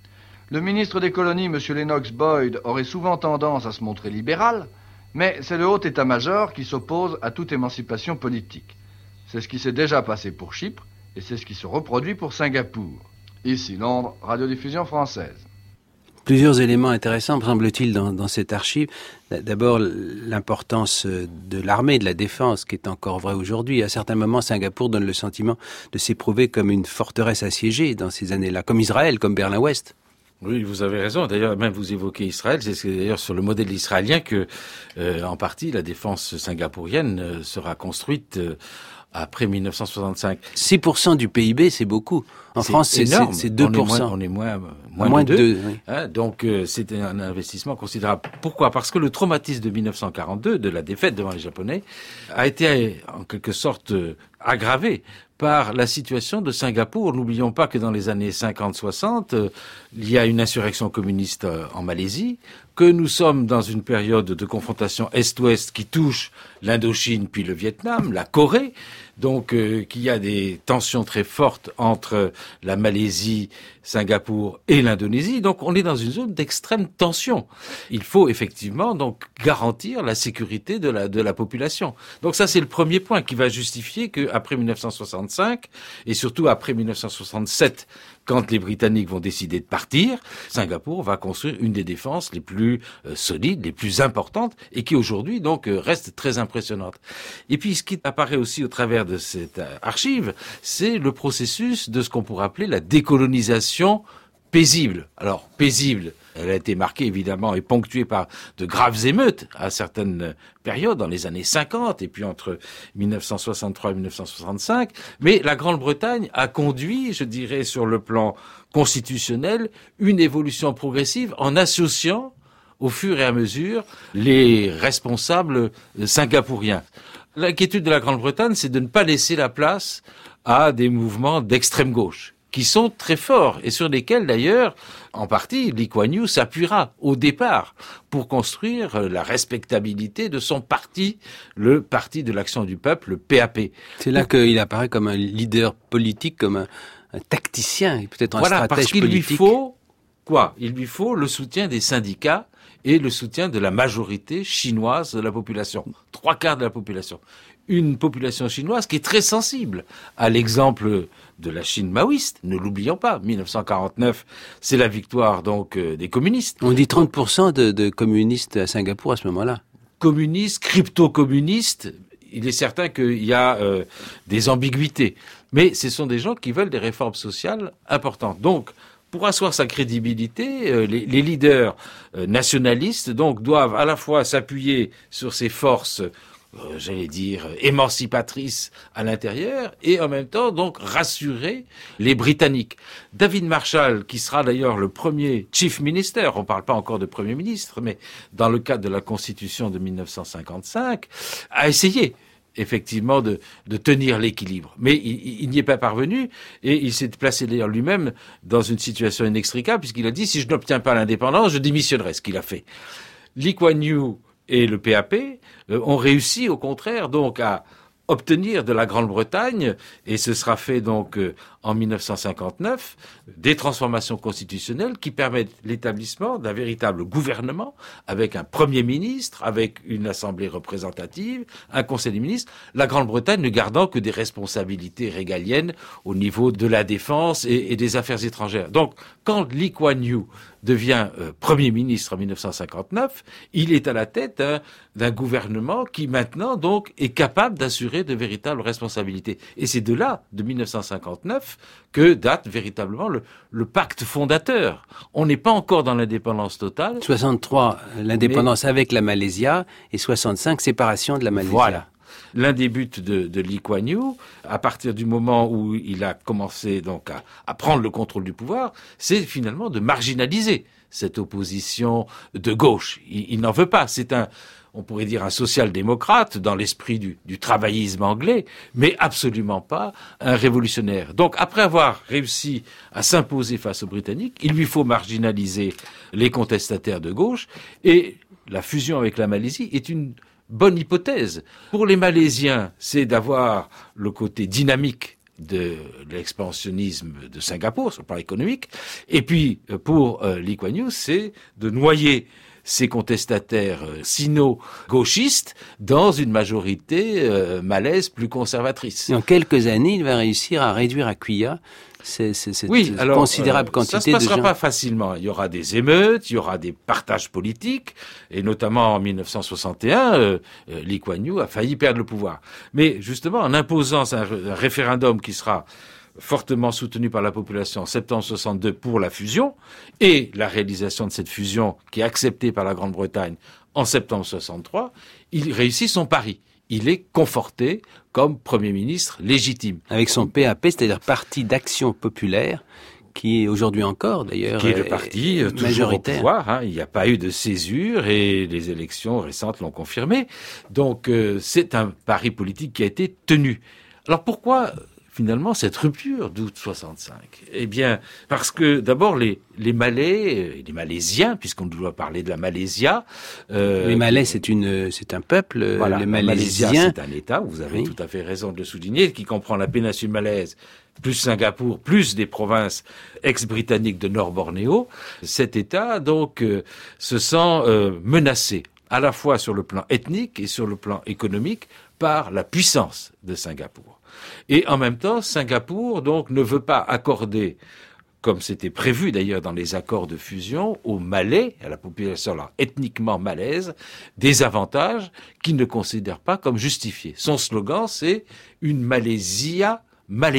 Le ministre des colonies, M. Lennox Boyd, aurait souvent tendance à se montrer libéral, mais c'est le haut état-major qui s'oppose à toute émancipation politique. C'est ce qui s'est déjà passé pour Chypre, et c'est ce qui se reproduit pour Singapour. Ici Londres, radiodiffusion française. Plusieurs éléments intéressants, me semble-t-il, dans cette archive. D'abord, l'importance de l'armée, de la défense, qui est encore vraie aujourd'hui. À certains moments, Singapour donne le sentiment de s'éprouver comme une forteresse assiégée dans ces années-là, comme Israël, comme Berlin-Ouest. Oui, vous avez raison. D'ailleurs, même vous évoquez Israël. C'est d'ailleurs sur le modèle israélien que, en partie, la défense singapourienne sera construite après 1965. 6% du PIB, c'est beaucoup. En France, c'est 2%. On est moins de 2. Oui. Donc, c'est un investissement considérable. Pourquoi ? Parce que le traumatisme de 1942, de la défaite devant les Japonais, a été en quelque sorte aggravé par la situation de Singapour. N'oublions pas que dans les années 50-60, il y a une insurrection communiste en Malaisie, que nous sommes dans une période de confrontation Est-Ouest qui touche l'Indochine puis le Vietnam, la Corée, donc qu'il y a des tensions très fortes entre la Malaisie, Singapour et l'Indonésie. Donc on est dans une zone d'extrême tension. Il faut effectivement donc garantir la sécurité de la population. Donc ça c'est le premier point qui va justifier qu'après 1965 et surtout après 1967, quand les Britanniques vont décider de partir, Singapour va construire une des défenses les plus solides, les plus importantes, et qui aujourd'hui donc reste très impressionnante. Et puis ce qui apparaît aussi au travers de cette archive, c'est le processus de ce qu'on pourrait appeler la décolonisation paisible. Alors paisible, Elle a été marquée évidemment et ponctuée par de graves émeutes à certaines périodes, dans les années 50 et puis entre 1963 et 1965. Mais la Grande-Bretagne a conduit, je dirais, sur le plan constitutionnel, une évolution progressive en associant au fur et à mesure les responsables singapouriens. L'inquiétude de la Grande-Bretagne, c'est de ne pas laisser la place à des mouvements d'extrême gauche, qui sont très forts et sur lesquels d'ailleurs, en partie, Lee Kuan Yew s'appuiera au départ pour construire la respectabilité de son parti, le Parti de l'Action du Peuple, le PAP. C'est là qu'il apparaît comme un leader politique, comme un tacticien, peut-être un stratège politique. Voilà, parce qu'il lui faut quoi ? Il lui faut le soutien des syndicats et le soutien de la majorité chinoise de la population, 3/4 de la population. Une population chinoise qui est très sensible à l'exemple de la Chine maoïste, ne l'oublions pas. 1949, c'est la victoire donc des communistes. On dit 30% de communistes à Singapour à ce moment-là. Communistes, crypto-communistes, il est certain qu'il y a des ambiguïtés. Mais ce sont des gens qui veulent des réformes sociales importantes. Donc, pour asseoir sa crédibilité, les leaders nationalistes donc doivent à la fois s'appuyer sur ces forces, j'allais dire, émancipatrices à l'intérieur et en même temps donc rassurer les Britanniques. David Marshall, qui sera d'ailleurs le premier Chief Minister, on ne parle pas encore de Premier ministre, mais dans le cadre de la Constitution de 1955, a essayé effectivement de tenir l'équilibre. Mais il n'y est pas parvenu et il s'est placé d'ailleurs lui-même dans une situation inextricable puisqu'il a dit si je n'obtiens pas l'indépendance, je démissionnerai, ce qu'il a fait. Lee Kuan Yew et le PAP ont réussi au contraire donc à obtenir de la Grande-Bretagne, et ce sera fait donc en 1959, des transformations constitutionnelles qui permettent l'établissement d'un véritable gouvernement avec un Premier ministre, avec une assemblée représentative, un Conseil des ministres, la Grande-Bretagne ne gardant que des responsabilités régaliennes au niveau de la défense et des affaires étrangères. Donc, quand Lee Kuan Yew devient Premier ministre en 1959, il est à la tête d'un gouvernement qui maintenant donc est capable d'assurer de véritables responsabilités. Et c'est de là, de 1959, que date véritablement le pacte fondateur. On n'est pas encore dans l'indépendance totale. 63, l'indépendance avec la Malaisie, et 65, séparation de la Malaisie. Voilà. L'un des buts de Lee Kuan Yew, à partir du moment où il a commencé donc à prendre le contrôle du pouvoir, c'est finalement de marginaliser cette opposition de gauche. Il n'en veut pas. C'est on pourrait dire un social-démocrate dans l'esprit du travaillisme anglais, mais absolument pas un révolutionnaire. Donc après avoir réussi à s'imposer face aux Britanniques, il lui faut marginaliser les contestataires de gauche, et la fusion avec la Malaisie est une bonne hypothèse. Pour les Malaisiens, c'est d'avoir le côté dynamique de l'expansionnisme de Singapour sur le plan économique, et puis pour Lee Kuan Yew, c'est de noyer ces contestataires sino-gauchistes dans une majorité malaise plus conservatrice. Et en quelques années, il va réussir à réduire à cuillère cette considérable quantité de gens. Ça ne se passera pas facilement. Il y aura des émeutes, il y aura des partages politiques, et notamment en 1961, Lee Kuan Yew a failli perdre le pouvoir. Mais justement, en imposant un référendum qui sera fortement soutenu par la population en septembre 62 pour la fusion, et la réalisation de cette fusion qui est acceptée par la Grande-Bretagne en septembre 63, il réussit son pari. Il est conforté comme Premier ministre légitime. Avec son PAP, c'est-à-dire Parti d'Action Populaire, qui est aujourd'hui encore, d'ailleurs, qui est le parti toujours au pouvoir. Il n'y a pas eu de césure et les élections récentes l'ont confirmé. Donc c'est un pari politique qui a été tenu. Alors pourquoi finalement cette rupture d'août 65? Eh bien, parce que d'abord les Malais, les Malaisiens, puisqu'on doit parler de la Malaisie. Les Malais, c'est un peuple. Voilà, les Malaisiens, Malaisiens, c'est un État. Vous avez tout à fait raison de le souligner, qui comprend la péninsule malaise, plus Singapour, plus des provinces ex-britanniques de Nord-Bornéo. Cet État, donc, se sent menacé, à la fois sur le plan ethnique et sur le plan économique, par la puissance de Singapour. Et en même temps, Singapour, donc, ne veut pas accorder, comme c'était prévu d'ailleurs dans les accords de fusion, aux Malais, à la population là, ethniquement malaise, des avantages qu'il ne considère pas comme justifiés. Son slogan, c'est « une Malaysia malaisienne ».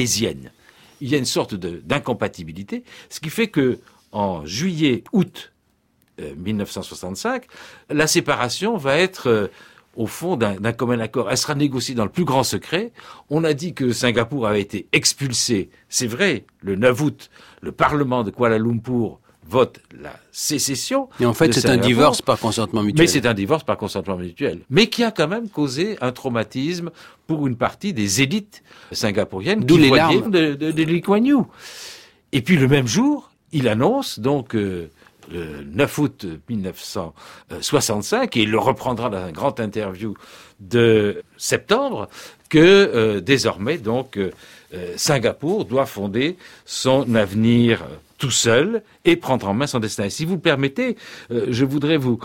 Il y a une sorte d'incompatibilité, ce qui fait que en juillet-août 1965, la séparation va être au fond d'un commun accord. Elle sera négociée dans le plus grand secret. On a dit que Singapour avait été expulsé. C'est vrai, le 9 août, le Parlement de Kuala Lumpur vote la sécession. Et en fait, c'est un divorce par consentement mutuel. Mais c'est un divorce par consentement mutuel. Mais qui a quand même causé un traumatisme pour une partie des élites singapouriennes qui voyaient de Lee Kuan Yew. Et puis le même jour, il annonce donc le 9 août 1965, et il le reprendra dans un grand interview de septembre, que désormais donc Singapour doit fonder son avenir tout seul et prendre en main son destin. Et si vous le permettez, je voudrais vous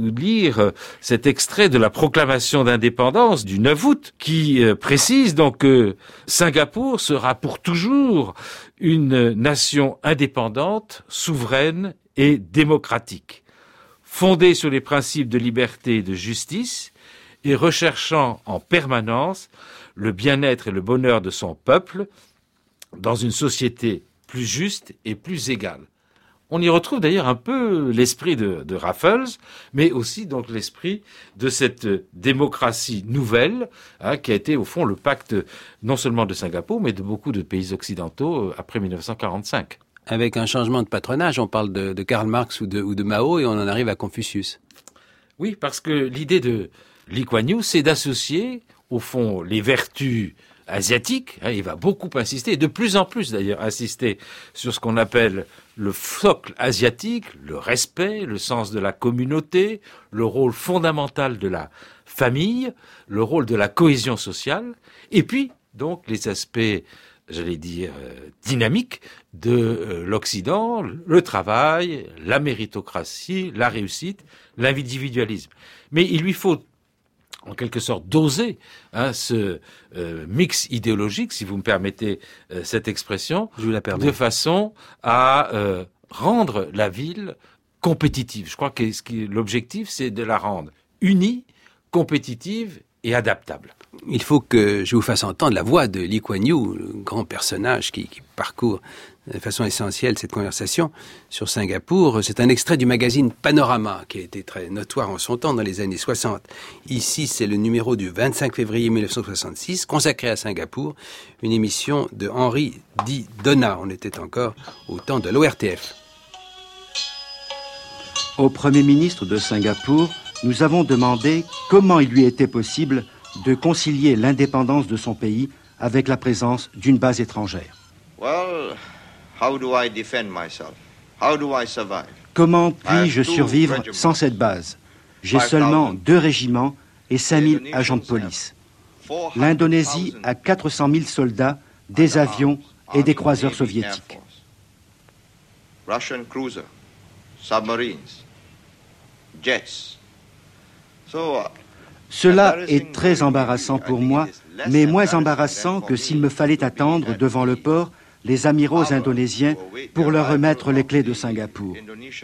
lire cet extrait de la proclamation d'indépendance du 9 août qui précise donc que Singapour sera pour toujours une nation indépendante, souveraine et démocratique, fondée sur les principes de liberté et de justice et recherchant en permanence le bien-être et le bonheur de son peuple dans une société plus juste et plus égale. On y retrouve d'ailleurs un peu l'esprit de Raffles, mais aussi donc l'esprit de cette démocratie nouvelle, qui a été au fond le pacte non seulement de Singapour, mais de beaucoup de pays occidentaux après 1945. Avec un changement de patronage, on parle de Karl Marx ou de Mao et on en arrive à Confucius. Oui, parce que l'idée de Lee Kuan Yew, c'est d'associer au fond les vertus asiatique, il va beaucoup insister, et de plus en plus d'ailleurs insister sur ce qu'on appelle le socle asiatique, le respect, le sens de la communauté, le rôle fondamental de la famille, le rôle de la cohésion sociale, et puis donc les aspects, j'allais dire, dynamiques de l'Occident, le travail, la méritocratie, la réussite, l'individualisme. Mais il lui faut en quelque sorte doser ce mix idéologique, si vous me permettez cette expression, je vous la permets, de façon à rendre la ville compétitive. Je crois que l'objectif, c'est de la rendre unie, compétitive et adaptable. Il faut que je vous fasse entendre la voix de Lee Kuan Yew, le grand personnage qui parcourt de façon essentielle cette conversation sur Singapour. C'est un extrait du magazine Panorama qui a été très notoire en son temps dans les années 60. Ici, c'est le numéro du 25 février 1966 consacré à Singapour, une émission de Henry D. Donna. On était encore au temps de l'ORTF. Au Premier ministre de Singapour, nous avons demandé comment il lui était possible de concilier l'indépendance de son pays avec la présence d'une base étrangère. Comment puis-je survivre sans cette base? J'ai seulement 2 régiments et 5000 agents de police. L'Indonésie a 400 000 soldats, des avions et des croiseurs soviétiques. Cela est très embarrassant pour moi, mais moins embarrassant que s'il me fallait attendre devant le port les amiraux indonésiens pour leur remettre les clés de Singapour.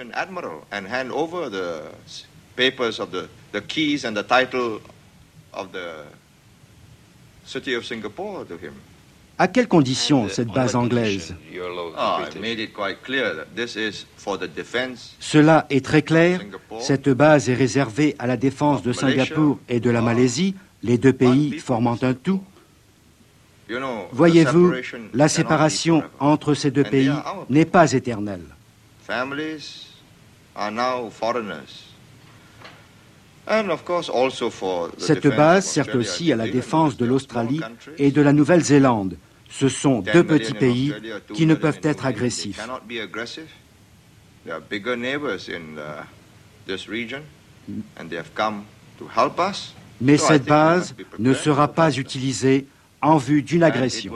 À quelles conditions cette base anglaise? Cela est très clair. Cette base est réservée à la défense de Singapour et de la Malaisie, les 2 pays formant un tout. Voyez-vous, la séparation entre ces 2 pays n'est pas éternelle. Cette base sert aussi à la défense de l'Australie et de la Nouvelle-Zélande. Ce sont 2 petits pays qui ne peuvent être agressifs. Mais cette base ne sera pas utilisée en vue d'une agression.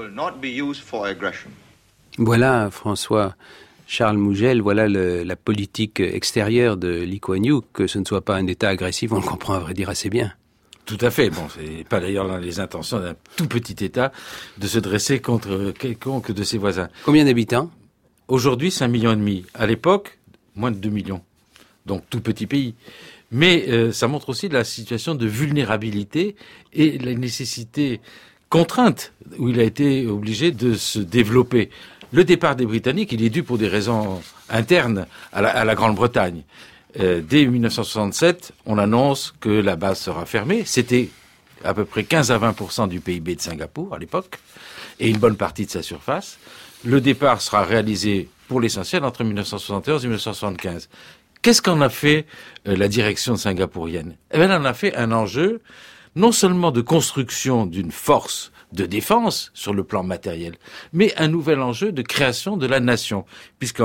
Voilà, François Charles Mougel, voilà la politique extérieure de Lee Kuan Yew, que ce ne soit pas un État agressif, on le comprend à vrai dire assez bien. Tout à fait. Bon, c'est pas d'ailleurs dans les intentions d'un tout petit État de se dresser contre quelconque de ses voisins. Combien d'habitants? Aujourd'hui, 5,5 millions. À l'époque, moins de 2 millions. Donc, tout petit pays. Mais ça montre aussi la situation de vulnérabilité et la nécessité contrainte où il a été obligé de se développer. Le départ des Britanniques, il est dû pour des raisons internes à la Grande-Bretagne. dès 1967, on annonce que la base sera fermée. C'était à peu près 15 à 20% du PIB de Singapour à l'époque, et une bonne partie de sa surface. Le départ sera réalisé pour l'essentiel entre 1971 et 1975. Qu'est-ce qu'en a fait la direction singapourienne ? Eh bien, elle en a fait un enjeu non seulement de construction d'une force de défense sur le plan matériel, mais un nouvel enjeu de création de la nation, puisqu'en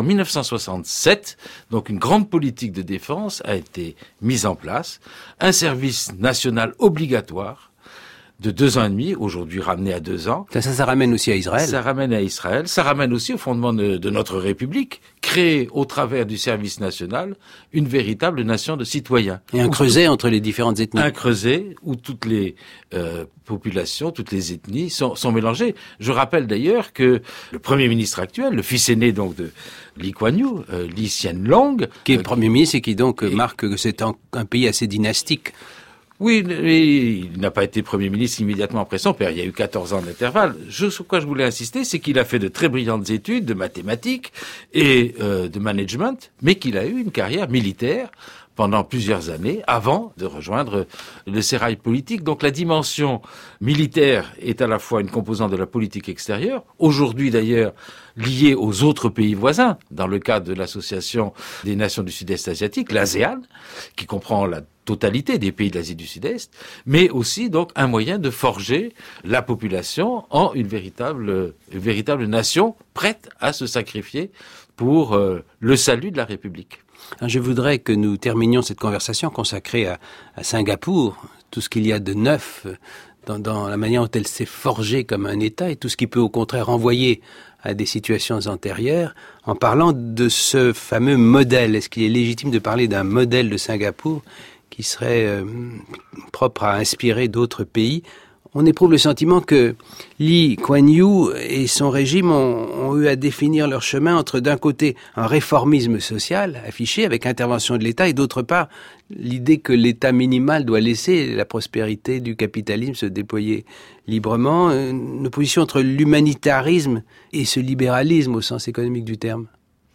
1967, donc une grande politique de défense a été mise en place, un service national obligatoire de 2 ans et demi, aujourd'hui ramené à 2 ans. Ça ramène aussi à Israël. Ça ramène à Israël. Ça ramène aussi au fondement de notre République, créée au travers du service national, une véritable nation de citoyens. Et un creuset entre les différentes ethnies. Un creuset où toutes les populations, toutes les ethnies sont mélangées. Je rappelle d'ailleurs que le Premier ministre actuel, le fils aîné donc de Lee Kuan Yew, Lee Hsien Loong, qui est Premier ministre et qui donc marque que c'est un pays assez dynastique. Oui, il n'a pas été Premier ministre immédiatement après son père. Il y a eu 14 ans d'intervalle. Sur quoi je voulais insister, c'est qu'il a fait de très brillantes études de mathématiques et de management, mais qu'il a eu une carrière militaire pendant plusieurs années avant de rejoindre le sérail politique. Donc la dimension militaire est à la fois une composante de la politique extérieure, aujourd'hui d'ailleurs liée aux autres pays voisins, dans le cadre de l'Association des Nations du Sud-Est asiatique, l'ASEAN, qui comprend la totalité des pays de l'Asie du Sud-Est, mais aussi donc un moyen de forger la population en une véritable nation prête à se sacrifier pour le salut de la République. Je voudrais que nous terminions cette conversation consacrée à Singapour, tout ce qu'il y a de neuf dans la manière dont elle s'est forgée comme un État et tout ce qui peut au contraire renvoyer à des situations antérieures, en parlant de ce fameux modèle. Est-ce qu'il est légitime de parler d'un modèle de Singapour qui serait propre à inspirer d'autres pays? On éprouve le sentiment que Lee Kuan Yew et son régime ont eu à définir leur chemin entre d'un côté un réformisme social affiché avec intervention de l'État et d'autre part l'idée que l'État minimal doit laisser la prospérité du capitalisme se déployer librement, une opposition entre l'humanitarisme et ce libéralisme au sens économique du terme.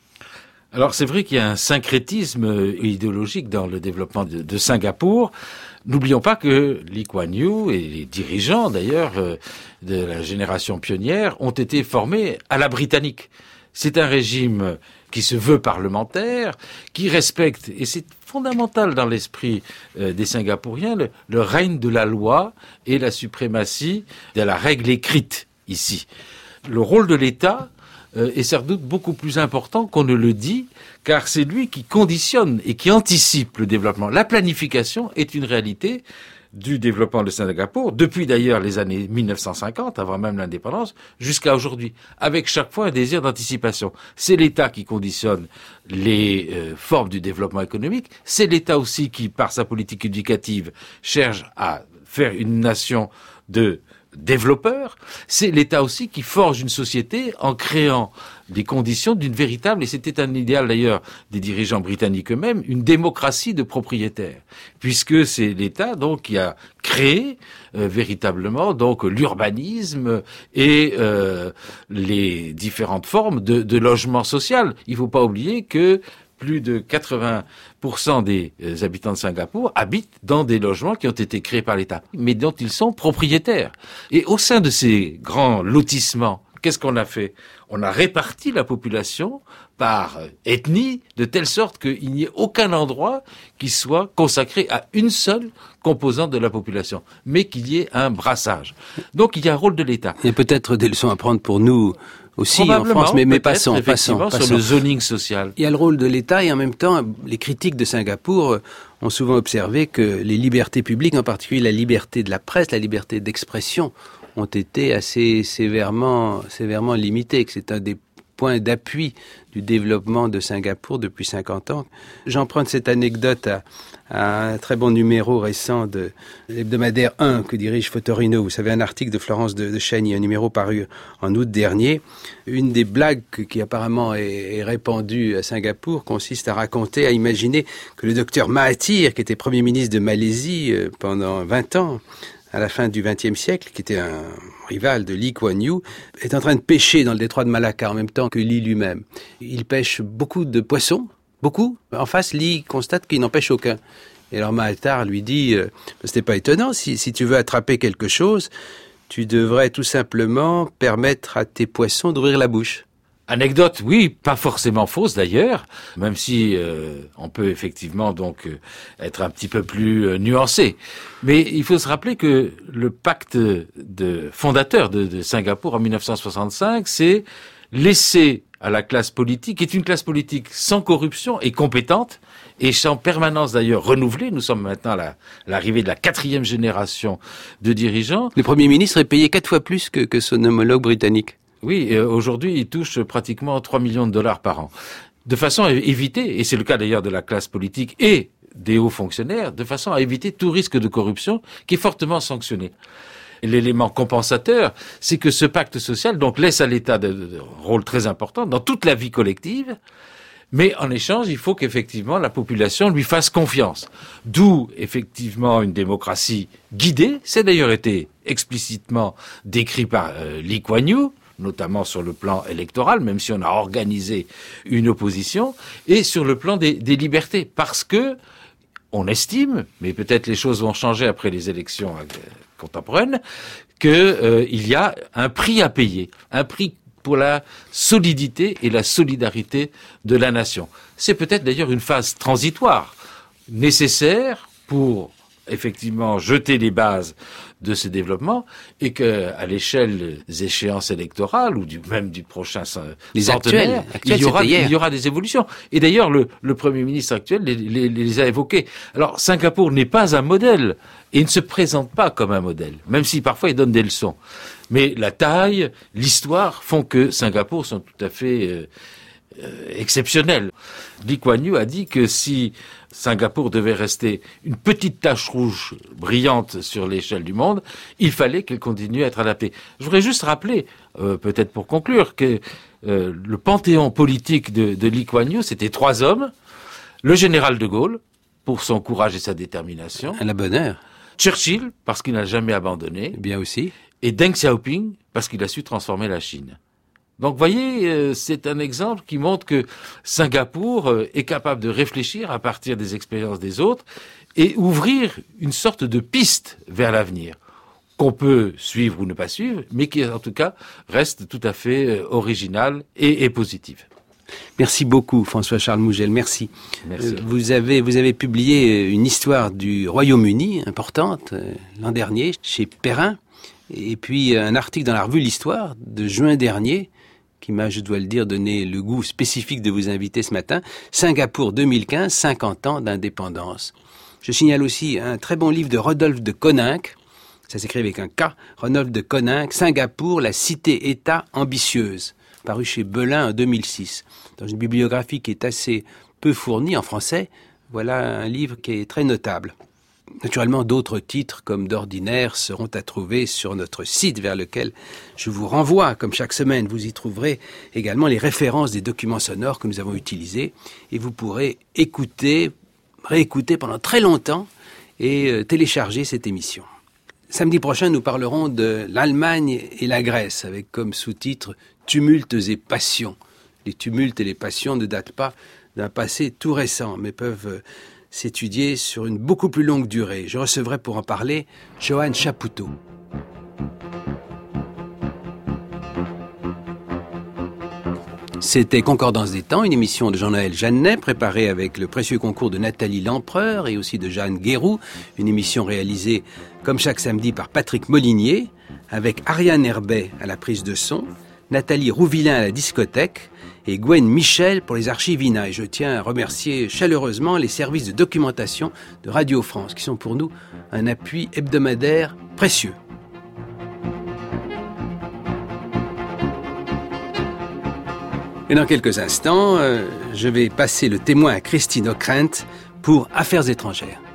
Alors c'est vrai qu'il y a un syncrétisme idéologique dans le développement de Singapour. N'oublions pas que Lee Kuan Yew et les dirigeants d'ailleurs de la génération pionnière ont été formés à la britannique. C'est un régime qui se veut parlementaire, qui respecte, et c'est fondamental dans l'esprit des Singapouriens, le règne de la loi et la suprématie de la règle écrite ici. Le rôle de l'État est sans doute beaucoup plus important qu'on ne le dit, car c'est lui qui conditionne et qui anticipe le développement. La planification est une réalité du développement de Singapour, depuis d'ailleurs les années 1950, avant même l'indépendance, jusqu'à aujourd'hui, avec chaque fois un désir d'anticipation. C'est l'État qui conditionne les formes du développement économique, c'est l'État aussi qui, par sa politique éducative, cherche à faire une nation de développeurs, c'est l'État aussi qui forge une société en créant des conditions d'une véritable, et c'était un idéal d'ailleurs des dirigeants britanniques eux-mêmes, une démocratie de propriétaires, puisque c'est l'État donc qui a créé véritablement donc l'urbanisme et les différentes formes de logement social. Il ne faut pas oublier que plus de 80% des habitants de Singapour habitent dans des logements qui ont été créés par l'État, mais dont ils sont propriétaires. Et au sein de ces grands lotissements, qu'est-ce qu'on a fait ? On a réparti la population par ethnie, de telle sorte qu'il n'y ait aucun endroit qui soit consacré à une seule composante de la population, mais qu'il y ait un brassage. Donc il y a un rôle de l'État. Il y a peut-être des leçons à prendre pour nous aussi en France, mais passons. Sur le zoning social. Il y a le rôle de l'État et en même temps, les critiques de Singapour ont souvent observé que les libertés publiques, en particulier la liberté de la presse, la liberté d'expression, ont été assez sévèrement limitées, que c'est un des points d'appui du développement de Singapour depuis 50 ans. J'emprunte cette anecdote à un très bon numéro récent de l'hebdomadaire 1 que dirige Fotorino. Vous savez, un article de Florence de Chagny, un numéro paru en août dernier. Une des blagues qui apparemment est répandue à Singapour consiste à raconter, à imaginer que le docteur Mahathir, qui était Premier ministre de Malaisie pendant 20 ans, à la fin du XXe siècle, qui était un rival de Lee Kuan Yew, est en train de pêcher dans le détroit de Malacca en même temps que Lee lui-même. Il pêche beaucoup de poissons Beaucoup. En face, Lee constate qu'il n'empêche aucun. Et alors Mahatar lui dit, c'était pas étonnant, si tu veux attraper quelque chose, tu devrais tout simplement permettre à tes poissons d'ouvrir la bouche. Anecdote, oui, pas forcément fausse d'ailleurs, même si on peut effectivement donc être un petit peu plus nuancé. Mais il faut se rappeler que le pacte fondateur de Singapour en 1965, c'est laisser à la classe politique, qui est une classe politique sans corruption et compétente, et sans permanence d'ailleurs renouvelée. Nous sommes maintenant à l'arrivée de la 4e génération de dirigeants. Le Premier ministre est payé 4 fois plus que son homologue britannique. Oui, aujourd'hui, il touche pratiquement 3 millions de dollars par an. De façon à éviter, et c'est le cas d'ailleurs de la classe politique et des hauts fonctionnaires, de façon à éviter tout risque de corruption qui est fortement sanctionné. L'élément compensateur, c'est que ce pacte social donc laisse à l'État un rôle très important dans toute la vie collective, mais en échange, il faut qu'effectivement la population lui fasse confiance. D'où effectivement une démocratie guidée. C'est d'ailleurs été explicitement décrit par Lee Kuan Yew, notamment sur le plan électoral, même si on a organisé une opposition, et sur le plan des libertés, parce que on estime, mais peut-être les choses vont changer après les élections contemporaines, qu'il y a un prix à payer, un prix pour la solidité et la solidarité de la nation. C'est peut-être d'ailleurs une phase transitoire, nécessaire pour effectivement jeter les bases de ce développement, et que à l'échelle des échéances électorales ou même du prochain centenaire, il y aura des évolutions. Et d'ailleurs, le Premier ministre actuel les a évoquées. Alors, Singapour n'est pas un modèle et ne se présente pas comme un modèle, même si parfois il donne des leçons. Mais la taille, l'histoire font que Singapour sont tout à fait exceptionnels. Lee Kuan Yew a dit que si Singapour devait rester une petite tache rouge brillante sur l'échelle du monde, il fallait qu'elle continue à être adaptée. Je voudrais juste rappeler, peut-être pour conclure, que le panthéon politique de Lee Kuan Yew, c'était 3 hommes. Le général de Gaulle, pour son courage et sa détermination. À la bonne heure. Churchill, parce qu'il n'a jamais abandonné. Bien aussi. Et Deng Xiaoping, parce qu'il a su transformer la Chine. Donc, voyez, c'est un exemple qui montre que Singapour est capable de réfléchir à partir des expériences des autres et ouvrir une sorte de piste vers l'avenir qu'on peut suivre ou ne pas suivre, mais qui, en tout cas, reste tout à fait originale et positive. Merci beaucoup, François-Charles Mougel. Merci. Merci. Vous avez publié une histoire du Royaume-Uni importante l'an dernier chez Perrin, et puis un article dans la revue L'Histoire de juin dernier qui m'a, je dois le dire, donné le goût spécifique de vous inviter ce matin. Singapour 2015, 50 ans d'indépendance. Je signale aussi un très bon livre de Rodolphe de Coninck, ça s'écrit avec un K, Rodolphe de Coninck, Singapour, la cité-État ambitieuse, paru chez Belin en 2006. Dans une bibliographie qui est assez peu fournie en français, voilà un livre qui est très notable. Naturellement, d'autres titres, comme d'ordinaire, seront à trouver sur notre site vers lequel je vous renvoie. Comme chaque semaine, vous y trouverez également les références des documents sonores que nous avons utilisés et vous pourrez écouter, réécouter pendant très longtemps et télécharger cette émission. Samedi prochain, nous parlerons de l'Allemagne et la Grèce avec comme sous-titre « Tumultes et passions ». Les tumultes et les passions ne datent pas d'un passé tout récent, mais peuvent s'étudier sur une beaucoup plus longue durée. Je recevrai pour en parler Johan Chapoutot. C'était Concordance des temps, une émission de Jean-Noël Jeannet, préparée avec le précieux concours de Nathalie Lempereur et aussi de Jeanne Guéroux, une émission réalisée comme chaque samedi par Patrick Molinier, avec Ariane Herbet à la prise de son, Nathalie Rouvillain à la discothèque et Gwen Michel pour les archives INA. Et je tiens à remercier chaleureusement les services de documentation de Radio France, qui sont pour nous un appui hebdomadaire précieux. Et dans quelques instants, je vais passer le témoin à Christine Ockrent pour Affaires étrangères.